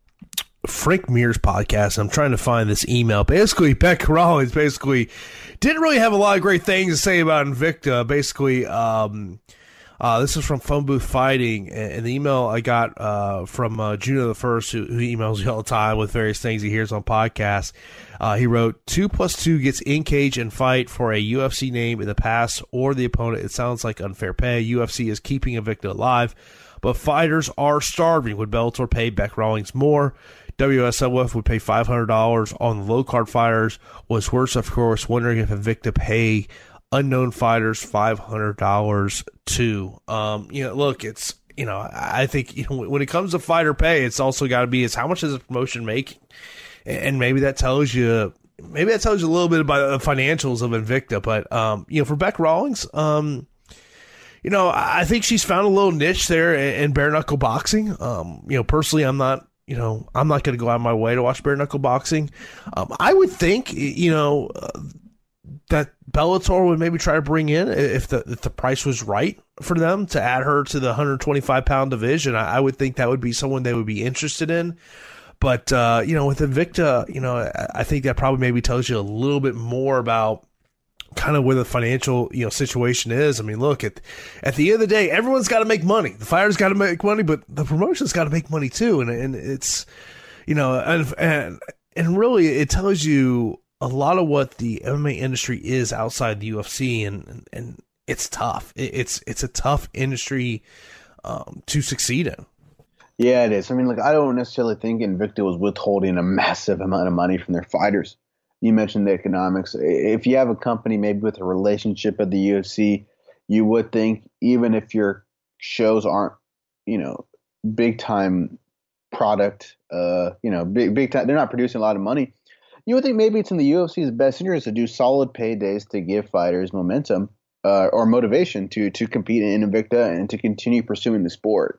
Frank Mir's podcast. I'm trying to find this email. Basically, Beck Rawlings basically didn't really have a lot of great things to say about Invicta. Basically, um, uh, this is from Phone Booth Fighting, and the email I got uh, from uh, Juno the First, who, who emails me all the time with various things he hears on podcasts. Uh, he wrote, two plus two gets in cage and fight for a U F C name in the past or the opponent. It sounds like unfair pay. U F C is keeping Invicta alive, but fighters are starving. Would Bellator pay Beck Rawlings more? W S L F would pay five hundred dollars on the low-card fighters. Was worse, of course, wondering if Invicta pay unknown fighters five hundred dollars too. Um, you know, look, it's, you know, I think, you know, when it comes to fighter pay, it's also got to be is how much is the promotion making? And maybe that tells you, maybe that tells you a little bit about the financials of Invicta. But, um, you know, for Beck Rawlings, um, you know, I think she's found a little niche there in, in bare knuckle boxing. Um, you know, personally, I'm not, You know, I'm not going to go out of my way to watch bare knuckle boxing. Um, I would think, you know, uh, that Bellator would maybe try to bring in, if the if the price was right for them, to add her to the one twenty-five pound division. I, I would think that would be someone they would be interested in. But, uh, you know, with Invicta, you know, I, I think that probably maybe tells you a little bit more about kind of where the financial, you know, situation is. I mean, look, at at the end of the day, everyone's got to make money. The fighters got to make money, but the promotion's got to make money too. And and it's, you know, and and and really, it tells you a lot of what the M M A industry is outside the U F C, and and, and it's tough. It, it's it's a tough industry um, to succeed in. Yeah, it is. I mean, like, I don't necessarily think Invicta was withholding a massive amount of money from their fighters. You mentioned the economics. If you have a company maybe with a relationship at the U F C, you would think, even if your shows aren't, you know, big time product, uh, you know, big big time, they're not producing a lot of money. You would think maybe it's in the U F C's best interest to do solid paydays to give fighters momentum uh, or motivation to to compete in Invicta and to continue pursuing the sport.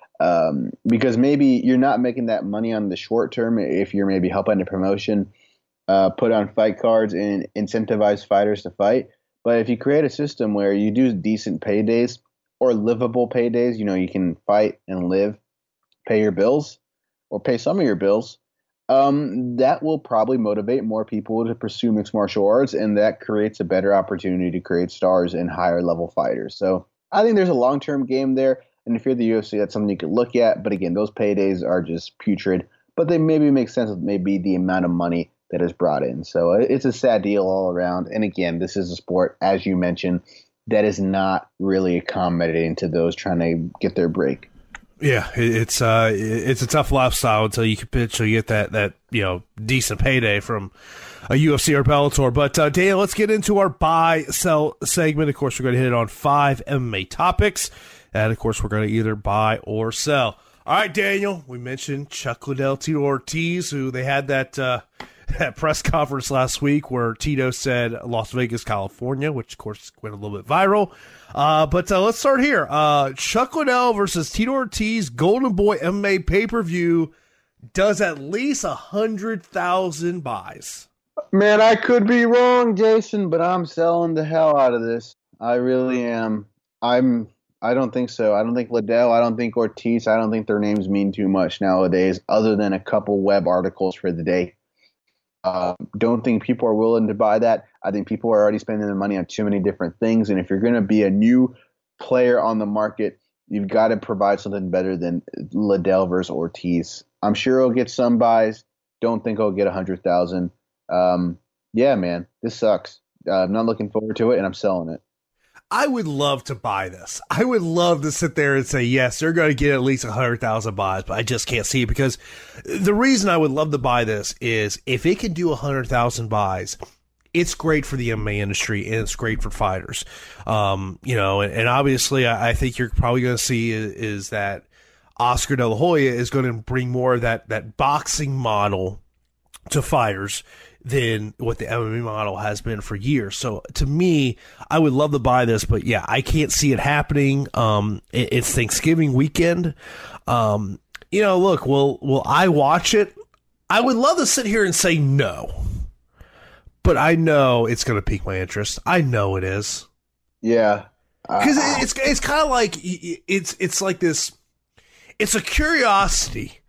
Um, because maybe you're not making that money on the short term if you're maybe helping the promotion Uh, put on fight cards and incentivize fighters to fight. But if you create a system where you do decent paydays or livable paydays, you know, you can fight and live, pay your bills or pay some of your bills, um, that will probably motivate more people to pursue mixed martial arts, and that creates a better opportunity to create stars and higher level fighters. So I think there's a long-term game there. And if you're the U F C, that's something you could look at. But again, those paydays are just putrid, but they maybe make sense with maybe the amount of money that is brought in. So it's a sad deal all around. And again, this is a sport, as you mentioned, that is not really accommodating to those trying to get their break. Yeah, it's uh, it's a tough lifestyle until you can pitch, so you get that that you know decent payday from a U F C or Bellator. But uh, Dan, let's get into our buy sell segment. Of course, we're going to hit it on five M M A topics, and of course, we're going to either buy or sell. All right, Daniel, we mentioned Chuck Liddell, Tito Ortiz, who they had that, uh, that press conference last week where Tito said Las Vegas, California, which, of course, went a little bit viral. Uh, but uh, let's start here. Uh, Chuck Liddell versus Tito Ortiz, Golden Boy M M A pay-per-view does at least one hundred thousand buys. Man, I could be wrong, Jason, but I'm selling the hell out of this. I really am. I'm... I don't think so. I don't think Liddell, I don't think Ortiz, I don't think their names mean too much nowadays other than a couple web articles for the day. Uh, don't think people are willing to buy that. I think people are already spending their money on too many different things. And if you're going to be a new player on the market, you've got to provide something better than Liddell versus Ortiz. I'm sure he'll get some buys. Don't think he'll get one hundred thousand. Um, yeah, man, this sucks. Uh, I'm not looking forward to it, and I'm selling it. I would love to buy this. I would love to sit there and say, yes, they're going to get at least one hundred thousand buys, but I just can't see it because the reason I would love to buy this is if it can do one hundred thousand buys, it's great for the M M A industry and it's great for fighters. Um, you know, and, and obviously I, I think you're probably going to see is, is that Oscar De La Hoya is going to bring more of that, that boxing model to fighters than what the M M A model has been for years. So to me, I would love to buy this, but yeah, I can't see it happening. Um, it, it's Thanksgiving weekend. Um, you know, look, will, will I watch it? I would love to sit here and say no, but I know it's going to pique my interest. I know it is. Yeah. Cause uh, it's, it's kind of like, it's, it's like this, it's a curiosity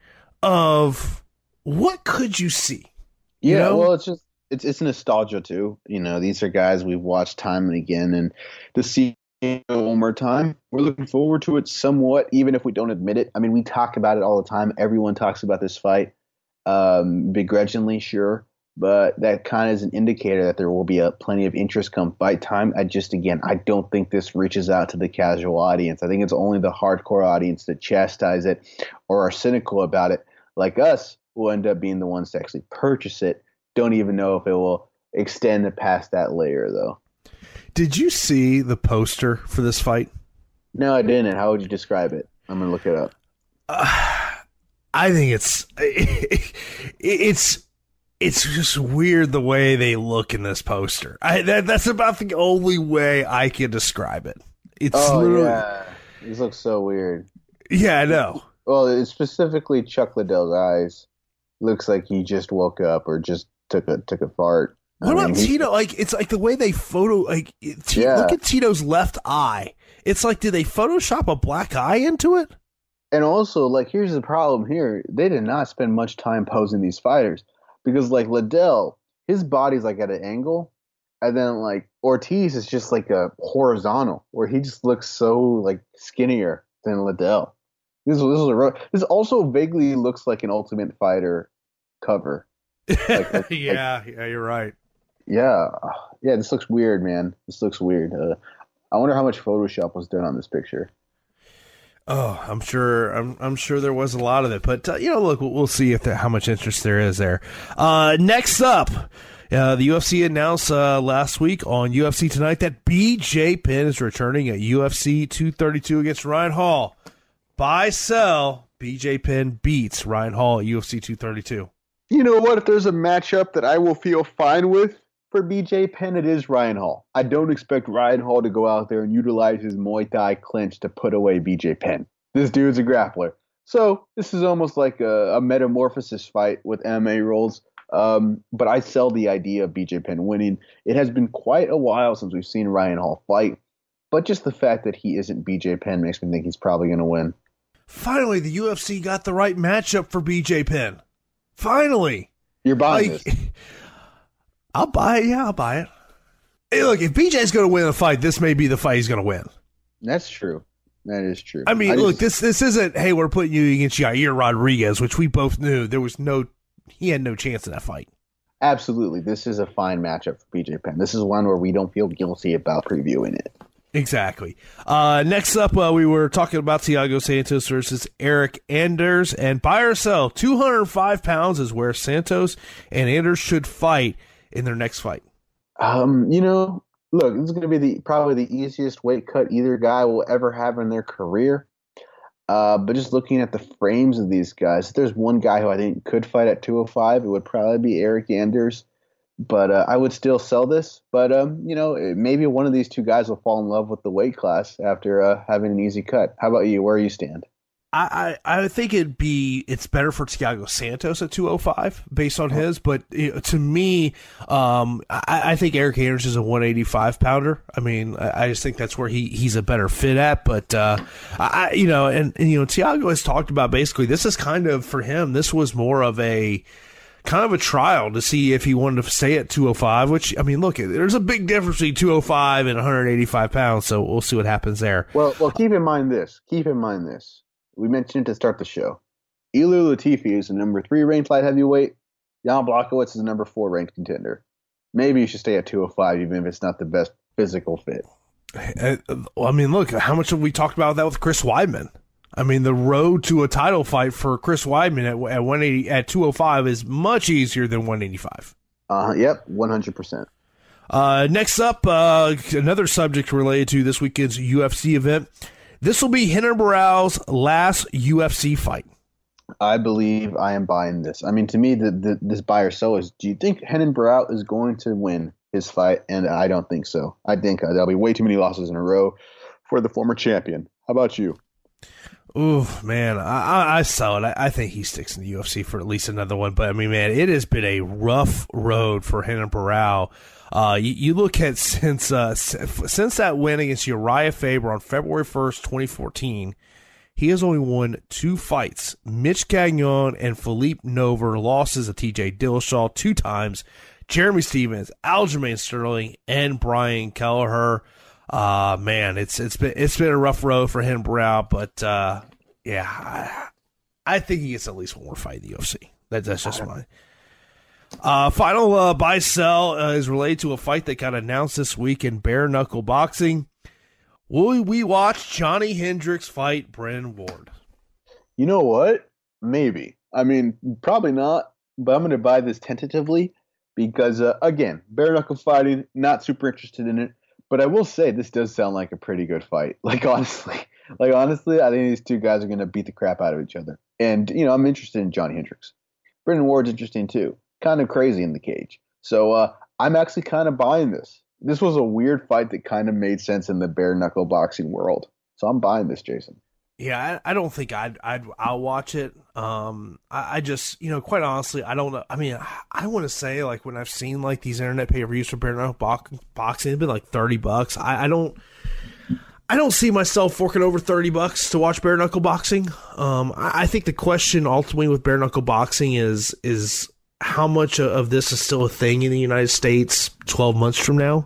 of what could you see? Yeah, you know? Well, it's just it's it's nostalgia too. You know, these are guys we've watched time and again, and to see it one more time, we're looking forward to it somewhat, even if we don't admit it. I mean, we talk about it all the time. Everyone talks about this fight, um, begrudgingly, sure, but that kind of is an indicator that there will be a plenty of interest come fight time. I just, again, I don't think this reaches out to the casual audience. I think it's only the hardcore audience that chastise it or are cynical about it, like us. Will end up being the ones to actually purchase it. Don't even know if it will extend it past that layer, though. Did you see the poster for this fight? No, I didn't. How would you describe it? I'm gonna look it up. Uh, I think it's it, it's it's just weird the way they look in this poster. I that, that's about the only way I can describe it. It's oh literally, yeah, these look so weird. Yeah, I know. Well, it's specifically Chuck Liddell's eyes. Looks like he just woke up or just took a took a fart. What I mean, about Tito? Like it's like the way they photo. Like T- yeah. Look at Tito's left eye. It's like, did they Photoshop a black eye into it? And also, like, here's the problem here: they did not spend much time posing these fighters because, like, Liddell, his body's like at an angle, and then like Ortiz is just like a horizontal, where he just looks so like skinnier than Liddell. This, this is a this also vaguely looks like an Ultimate Fighter cover. Like, like, yeah, like, yeah, you're right. Yeah, yeah, this looks weird, man. This looks weird. Uh, I wonder how much Photoshop was done on this picture. Oh, I'm sure. I'm I'm sure there was a lot of it, but uh, you know, look, we'll, we'll see if there, how much interest there is there. Uh, next up, uh, the U F C announced uh, last week on U F C Tonight that B J Penn is returning at U F C two thirty-two against Ryan Hall. Buy, sell, B J Penn beats Ryan Hall at U F C two thirty-two. You know what? If there's a matchup that I will feel fine with for B J Penn, it is Ryan Hall. I don't expect Ryan Hall to go out there and utilize his Muay Thai clinch to put away B J Penn. This dude's a grappler. So this is almost like a, a metamorphosis fight with M M A rules. Um, but I sell the idea of B J Penn winning. It has been quite a while since we've seen Ryan Hall fight. But just the fact that he isn't B J Penn makes me think he's probably going to win. Finally, the U F C got the right matchup for B J Penn. Finally. You're buying like, this. I'll buy it. Yeah, I'll buy it. Hey, look, if B J's going to win a fight, this may be the fight he's going to win. That's true. That is true. I mean, I look, just, this this isn't, hey, we're putting you against Yair Rodriguez, which we both knew there was no, he had no chance in that fight. Absolutely. This is a fine matchup for B J Penn. This is one where we don't feel guilty about previewing it. Exactly. Uh, next up, uh, we were talking about Thiago Santos versus Eric Anders, and buy or sell, two hundred five pounds is where Santos and Anders should fight in their next fight. Um, you know, look, this is going to be the probably the easiest weight cut either guy will ever have in their career. Uh, but just looking at the frames of these guys, if there's one guy who I think could fight at two oh five, it would probably be Eric Anders. But uh, I would still sell this. But, um, you know, maybe one of these two guys will fall in love with the weight class after uh, having an easy cut. How about you? Where do you stand? I, I, I think it'd be it's better for Thiago Santos at two oh five based on his, but it, to me, um, I, I think Eric Anders is a one eighty-five pounder. I mean, I, I just think that's where he, he's a better fit at. But uh, I, you know, and, and you know, Thiago has talked about basically this is kind of for him. This was more of a kind of a trial to see if he wanted to stay at two oh five. Which I mean, look, there's a big difference between two oh five and one eighty-five pounds. So we'll see what happens there. Well, well, keep in mind this. Keep in mind this. We mentioned to start the show. Ilir Latifi is the number three ranked light heavyweight. Jan Blachowicz is the number four ranked contender. Maybe you should stay at two oh five, even if it's not the best physical fit. I mean, look, how much have we talked about that with Chris Weidman? I mean, the road to a title fight for Chris Weidman at, at one eighty at two oh five is much easier than one eighty-five. Uh, yep, one hundred percent. Uh, next up, uh, another subject related to this weekend's U F C event. This will be Renan Barão's last U F C fight. I believe I am buying this. I mean, to me, the, the, this buy or sell is, do you think Renan Barão is going to win his fight? And I don't think so. I think uh, there'll be way too many losses in a row for the former champion. How about you? Ooh, man, I, I, I sell it. I, I think he sticks in the U F C for at least another one. But, I mean, man, it has been a rough road for Renan Barão. Uh, you, you look at since uh, since that win against Uriah Faber on February first, twenty fourteen, he has only won two fights. Mitch Gagnon and Philippe Nover losses to T J Dillashaw two times. Jeremy Stevens, Aljamain Sterling, and Brian Kelleher. Uh, man, it's it's been it's been a rough road for him, Barão, but uh, yeah, I, I think he gets at least one more fight in the U F C. That, that's just mine. Uh, final uh, buy sell uh, is related to a fight that got announced this week in bare knuckle boxing. Will we watch Johnny Hendricks fight Brennan Ward? You know what? Maybe. I mean, probably not, but I'm going to buy this tentatively because, uh, again, bare knuckle fighting, not super interested in it. But I will say this does sound like a pretty good fight. Like, honestly, like honestly, I think these two guys are going to beat the crap out of each other. And, you know, I'm interested in Johnny Hendricks. Brennan Ward's interesting too. Kind of crazy in the cage. So uh, I'm actually kind of buying this. This was a weird fight that kind of made sense in the bare knuckle boxing world. So I'm buying this, Jason. Yeah, I, I don't think I'd, I'd I'll watch it. Um, I, I just, you know, quite honestly, I don't know. I mean, I, I want to say like when I've seen like these internet pay per views for bare knuckle box, boxing, it's been like thirty bucks. I, I don't. I don't see myself forking over thirty bucks to watch bare knuckle boxing. Um, I, I think the question ultimately with bare knuckle boxing is is. how much of this is still a thing in the United States twelve months from now?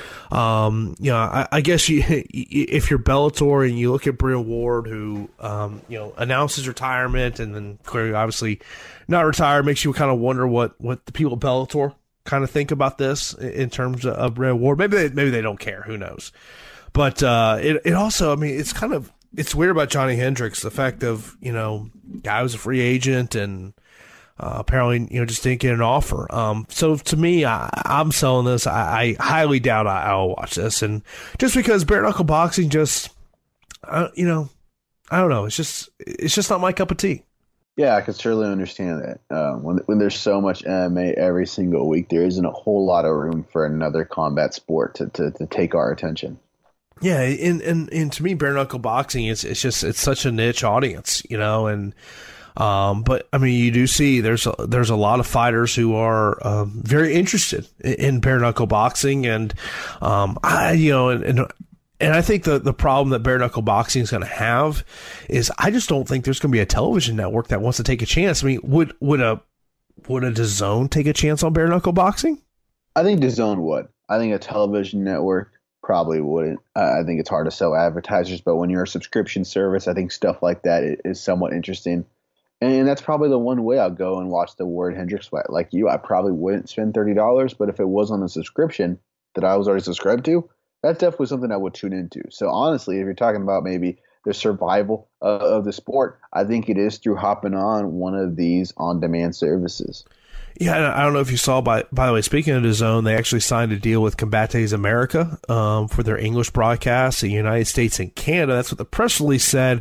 Um, you know, I, I guess you, if you're Bellator and you look at Brennan Ward, who, um, you know, announces retirement and then clearly obviously not retired, makes you kind of wonder what, what the people at Bellator kind of think about this in terms of, of Brennan Ward. Maybe they, maybe they don't care. Who knows? But, uh, it, it also, I mean, it's kind of, it's weird about Johnny Hendricks, the fact of, you know, guy was a free agent and, Uh, apparently, you know, just didn't get an offer. Um, so to me, I, I'm selling this. I, I highly doubt I, I'll watch this, and just because bare knuckle boxing, just, uh, you know, I don't know. It's just, it's just not my cup of tea. Yeah, I can certainly understand that. Um, when when there's so much M M A every single week, there isn't a whole lot of room for another combat sport to to, to take our attention. Yeah, and, and and to me, bare knuckle boxing is it's just it's such a niche audience, you know, and. Um, but I mean, you do see there's a, there's a lot of fighters who are um, very interested in, in bare knuckle boxing, and um, I you know, and, and and I think the the problem that bare knuckle boxing is going to have is I just don't think there's going to be a television network that wants to take a chance. I mean, would would a would a DAZN take a chance on bare knuckle boxing? I think DAZN would. I think a television network probably wouldn't. Uh, I think it's hard to sell advertisers, but when you're a subscription service, I think stuff like that is somewhat interesting. And that's probably the one way I'll go and watch the Ward Hendricks fight. Like you, I probably wouldn't spend thirty dollars, but if it was on the subscription that I was already subscribed to, that's definitely something I would tune into. So honestly, if you're talking about maybe the survival uh, of the sport, I think it is through hopping on one of these on-demand services. Yeah, I don't know if you saw, by by the way, speaking of DAZN, they actually signed a deal with Combates America um, for their English broadcasts in the United States and Canada. That's what the press release said.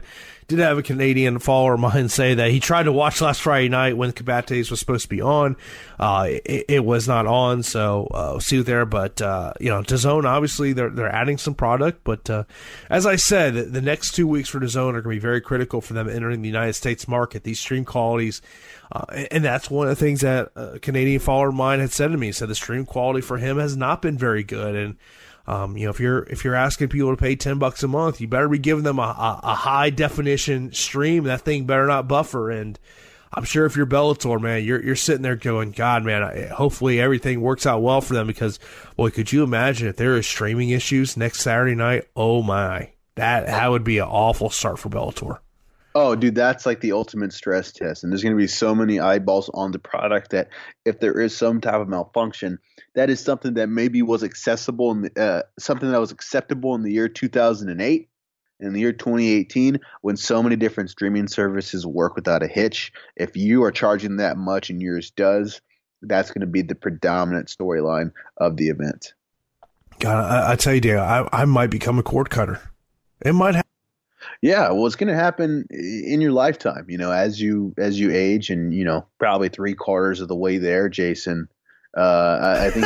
did have a Canadian follower of mine say that he tried to watch last Friday night when Combates was supposed to be on. Uh, it, it was not on, so uh, we'll see you there. But, uh, you know, DAZN, obviously, they're they're adding some product. But uh, as I said, the next two weeks for DAZN are going to be very critical for them entering the United States market. These stream qualities, uh, and that's one of the things that a Canadian follower of mine had said to me. He said the stream quality for him has not been very good. And Um, you know, if you're if you're asking people to pay ten bucks a month, you better be giving them a, a, a high definition stream. That thing better not buffer. And I'm sure if you're Bellator, man, you're you're sitting there going, God, man, I, hopefully everything works out well for them, because, boy, could you imagine if there is streaming issues next Saturday night? Oh my, that that would be an awful start for Bellator. Oh, dude, that's like the ultimate stress test. And there's going to be so many eyeballs on the product that if there is some type of malfunction, that is something that maybe was accessible in the, uh, something that was acceptable in the year two thousand eight, in the year twenty eighteen, when so many different streaming services work without a hitch. If you are charging that much and yours does, that's going to be the predominant storyline of the event. God, I, I tell you, Dan, I, I might become a cord cutter. It might happen. Yeah, well, it's going to happen in your lifetime, you know, as you as you age, and, you know, probably three quarters of the way there, Jason. Uh, I, I think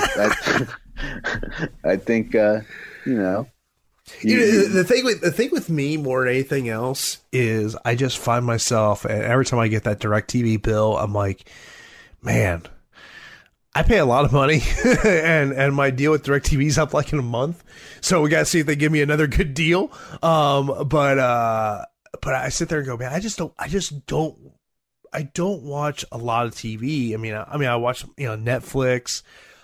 I, I think uh, you know. You, you know, the thing with the thing with me more than anything else is I just find myself, and every time I get that DirecTV bill, I'm like, man, I pay a lot of money, and and my deal with DirecTV is up like in a month, so we gotta see if they give me another good deal. Um, but uh, but I sit there and go, man, I just don't, I just don't, I don't watch a lot of T V. I mean, I, I mean, I watch, you know, Netflix.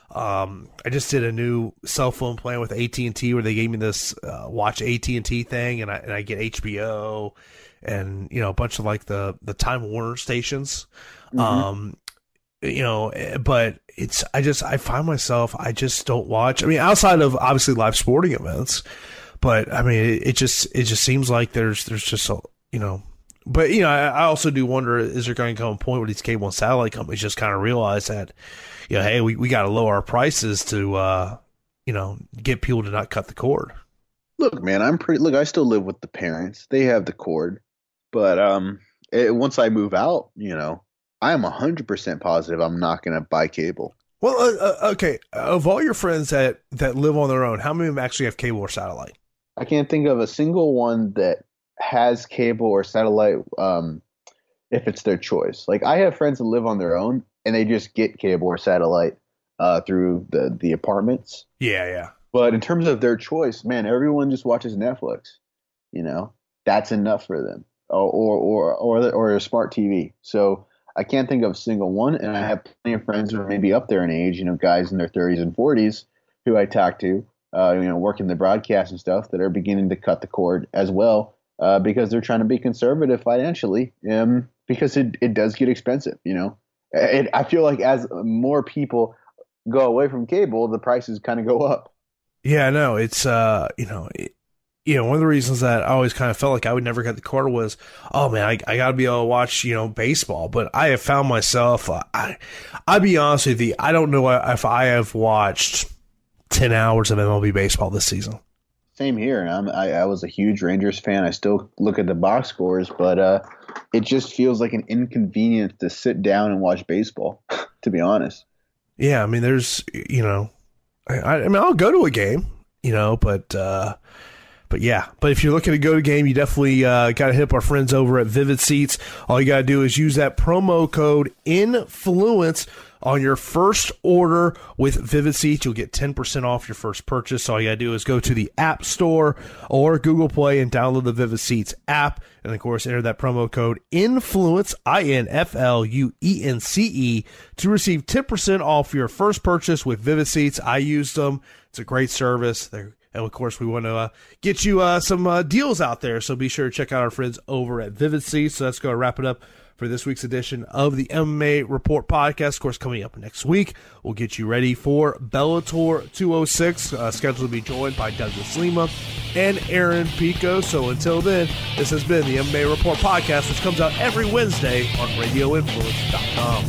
Um, I just did a new cell phone plan with A T and T where they gave me this uh, watch A T and T thing, and I and I get H B O and, you know, a bunch of like the the Time Warner stations. Mm-hmm. Um, you know, but it's, I just, I find myself, I just don't watch, I mean, outside of obviously live sporting events, but I mean, it, it just, it just seems like there's, there's just a, you know, but, you know, I, I also do wonder, is there going to come a point where these cable and satellite companies just kind of realize that, you know, hey, we, we got to lower our prices to, uh, you know, get people to not cut the cord. Look, man, I'm pretty, look, I still live with the parents. They have the cord, but, um, it, once I move out, you know, I am one hundred percent positive I'm not going to buy cable. Well, uh, uh, okay. Of all your friends that, that live on their own, how many of them actually have cable or satellite? I can't think of a single one that has cable or satellite um, if it's their choice. Like, I have friends that live on their own, and they just get cable or satellite uh, through the, the apartments. Yeah, yeah. But in terms of their choice, man, everyone just watches Netflix. You know, that's enough for them. Or or or or, or a smart T V. So I can't think of a single one, and I have plenty of friends who are maybe up there in age, you know, guys in their thirties and forties who I talk to, uh, you know, working the broadcast and stuff, that are beginning to cut the cord as well, uh, because they're trying to be conservative financially, um, because it, it does get expensive, you know. It, I feel like as more people go away from cable, the prices kind of go up. Yeah, no, it's, uh, you know, it, you know, one of the reasons that I always kind of felt like I would never cut the cord was, oh man, I, I got to be able to watch, you know, baseball. But I have found myself, uh, I, I'll be honest with you, I don't know if I have watched ten hours of M L B baseball this season. Same here. I'm, I, I was a huge Rangers fan. I still look at the box scores, but uh, it just feels like an inconvenience to sit down and watch baseball, to be honest. Yeah, I mean, there's, you know, I, I mean, I'll go to a game, you know, but, uh, But yeah, but if you're looking to go to game, you definitely uh, got to hit up our friends over at Vivid Seats. All you got to do is use that promo code INFLUENCE on your first order with Vivid Seats. You'll get ten percent off your first purchase. All you got to do is go to the App Store or Google Play and download the Vivid Seats app. And, of course, enter that promo code INFLUENCE, I N F L U E N C E, to receive ten percent off your first purchase with Vivid Seats. I used them. It's a great service. They're And, of course, we want to uh, get you uh, some uh, deals out there, so be sure to check out our friends over at Vivid Seats. So let's go wrap it up for this week's edition of the M M A Report podcast. Of course, coming up next week, we'll get you ready for Bellator two oh six, uh, scheduled to be joined by Douglas Lima and Aaron Pico. So until then, this has been the M M A Report podcast, which comes out every Wednesday on radio influence dot com.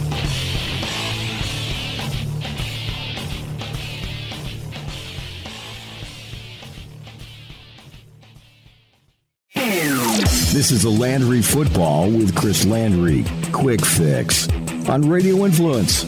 Yeah. This is the Landry Football with Chris Landry. Quick Fix on Radio Influence.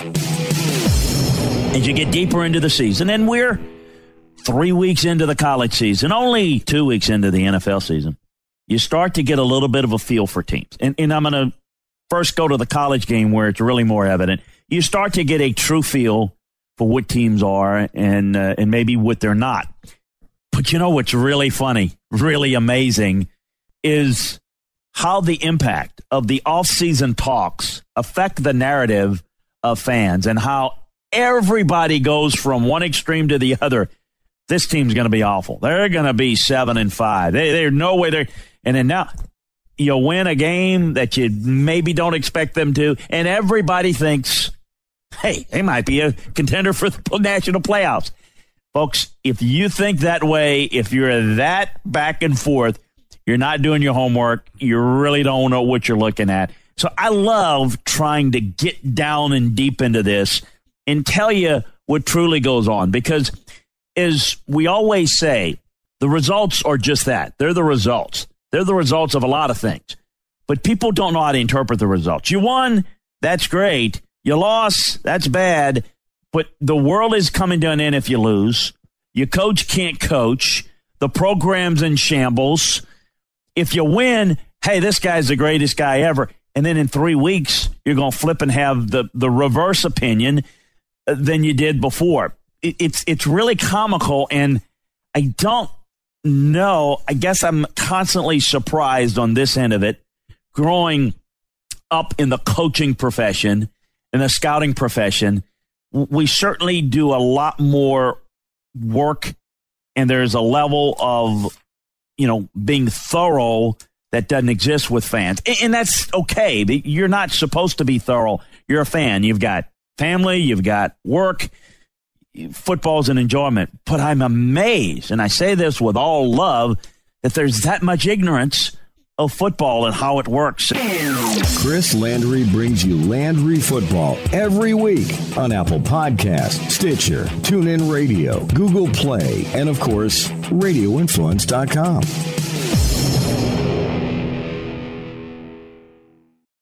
As you get deeper into the season, and we're three weeks into the college season, only two weeks into the N F L season, you start to get a little bit of a feel for teams. And, and I'm going to first go to the college game where it's really more evident. You start to get a true feel for what teams are and uh, and maybe what they're not. But you know what's really funny, really amazing, is how the impact of the off-season talks affect the narrative of fans and how everybody goes from one extreme to the other. This team's going to be awful. They're going to be seven and five. They, they're no way they're. And then now you win a game that you maybe don't expect them to, and everybody thinks, hey, they might be a contender for the national playoffs. Folks, if you think that way, if you're that back and forth, you're not doing your homework. You really don't know what you're looking at. So I love trying to get down and deep into this and tell you what truly goes on. Because as we always say, the results are just that. They're the results. They're the results of a lot of things. But people don't know how to interpret the results. You won, that's great. You lost, that's bad. But the world is coming to an end if you lose. Your coach can't coach. The program's in shambles. If you win, hey, this guy's the greatest guy ever. And then in three weeks, you're going to flip and have the, the reverse opinion than you did before. It, it's it's really comical, and I don't know. I guess I'm constantly surprised on this end of it, growing up in the coaching profession, in the scouting profession. We certainly do a lot more work, and there's a level of, you know, being thorough that doesn't exist with fans. And that's okay. You're not supposed to be thorough. You're a fan. You've got family. You've got work. Football's an enjoyment. But I'm amazed, and I say this with all love, that there's that much ignorance of football and how it works. Chris Landry brings you Landry Football every week on Apple Podcasts, Stitcher, TuneIn Radio, Google Play, and of course, radio influence dot com.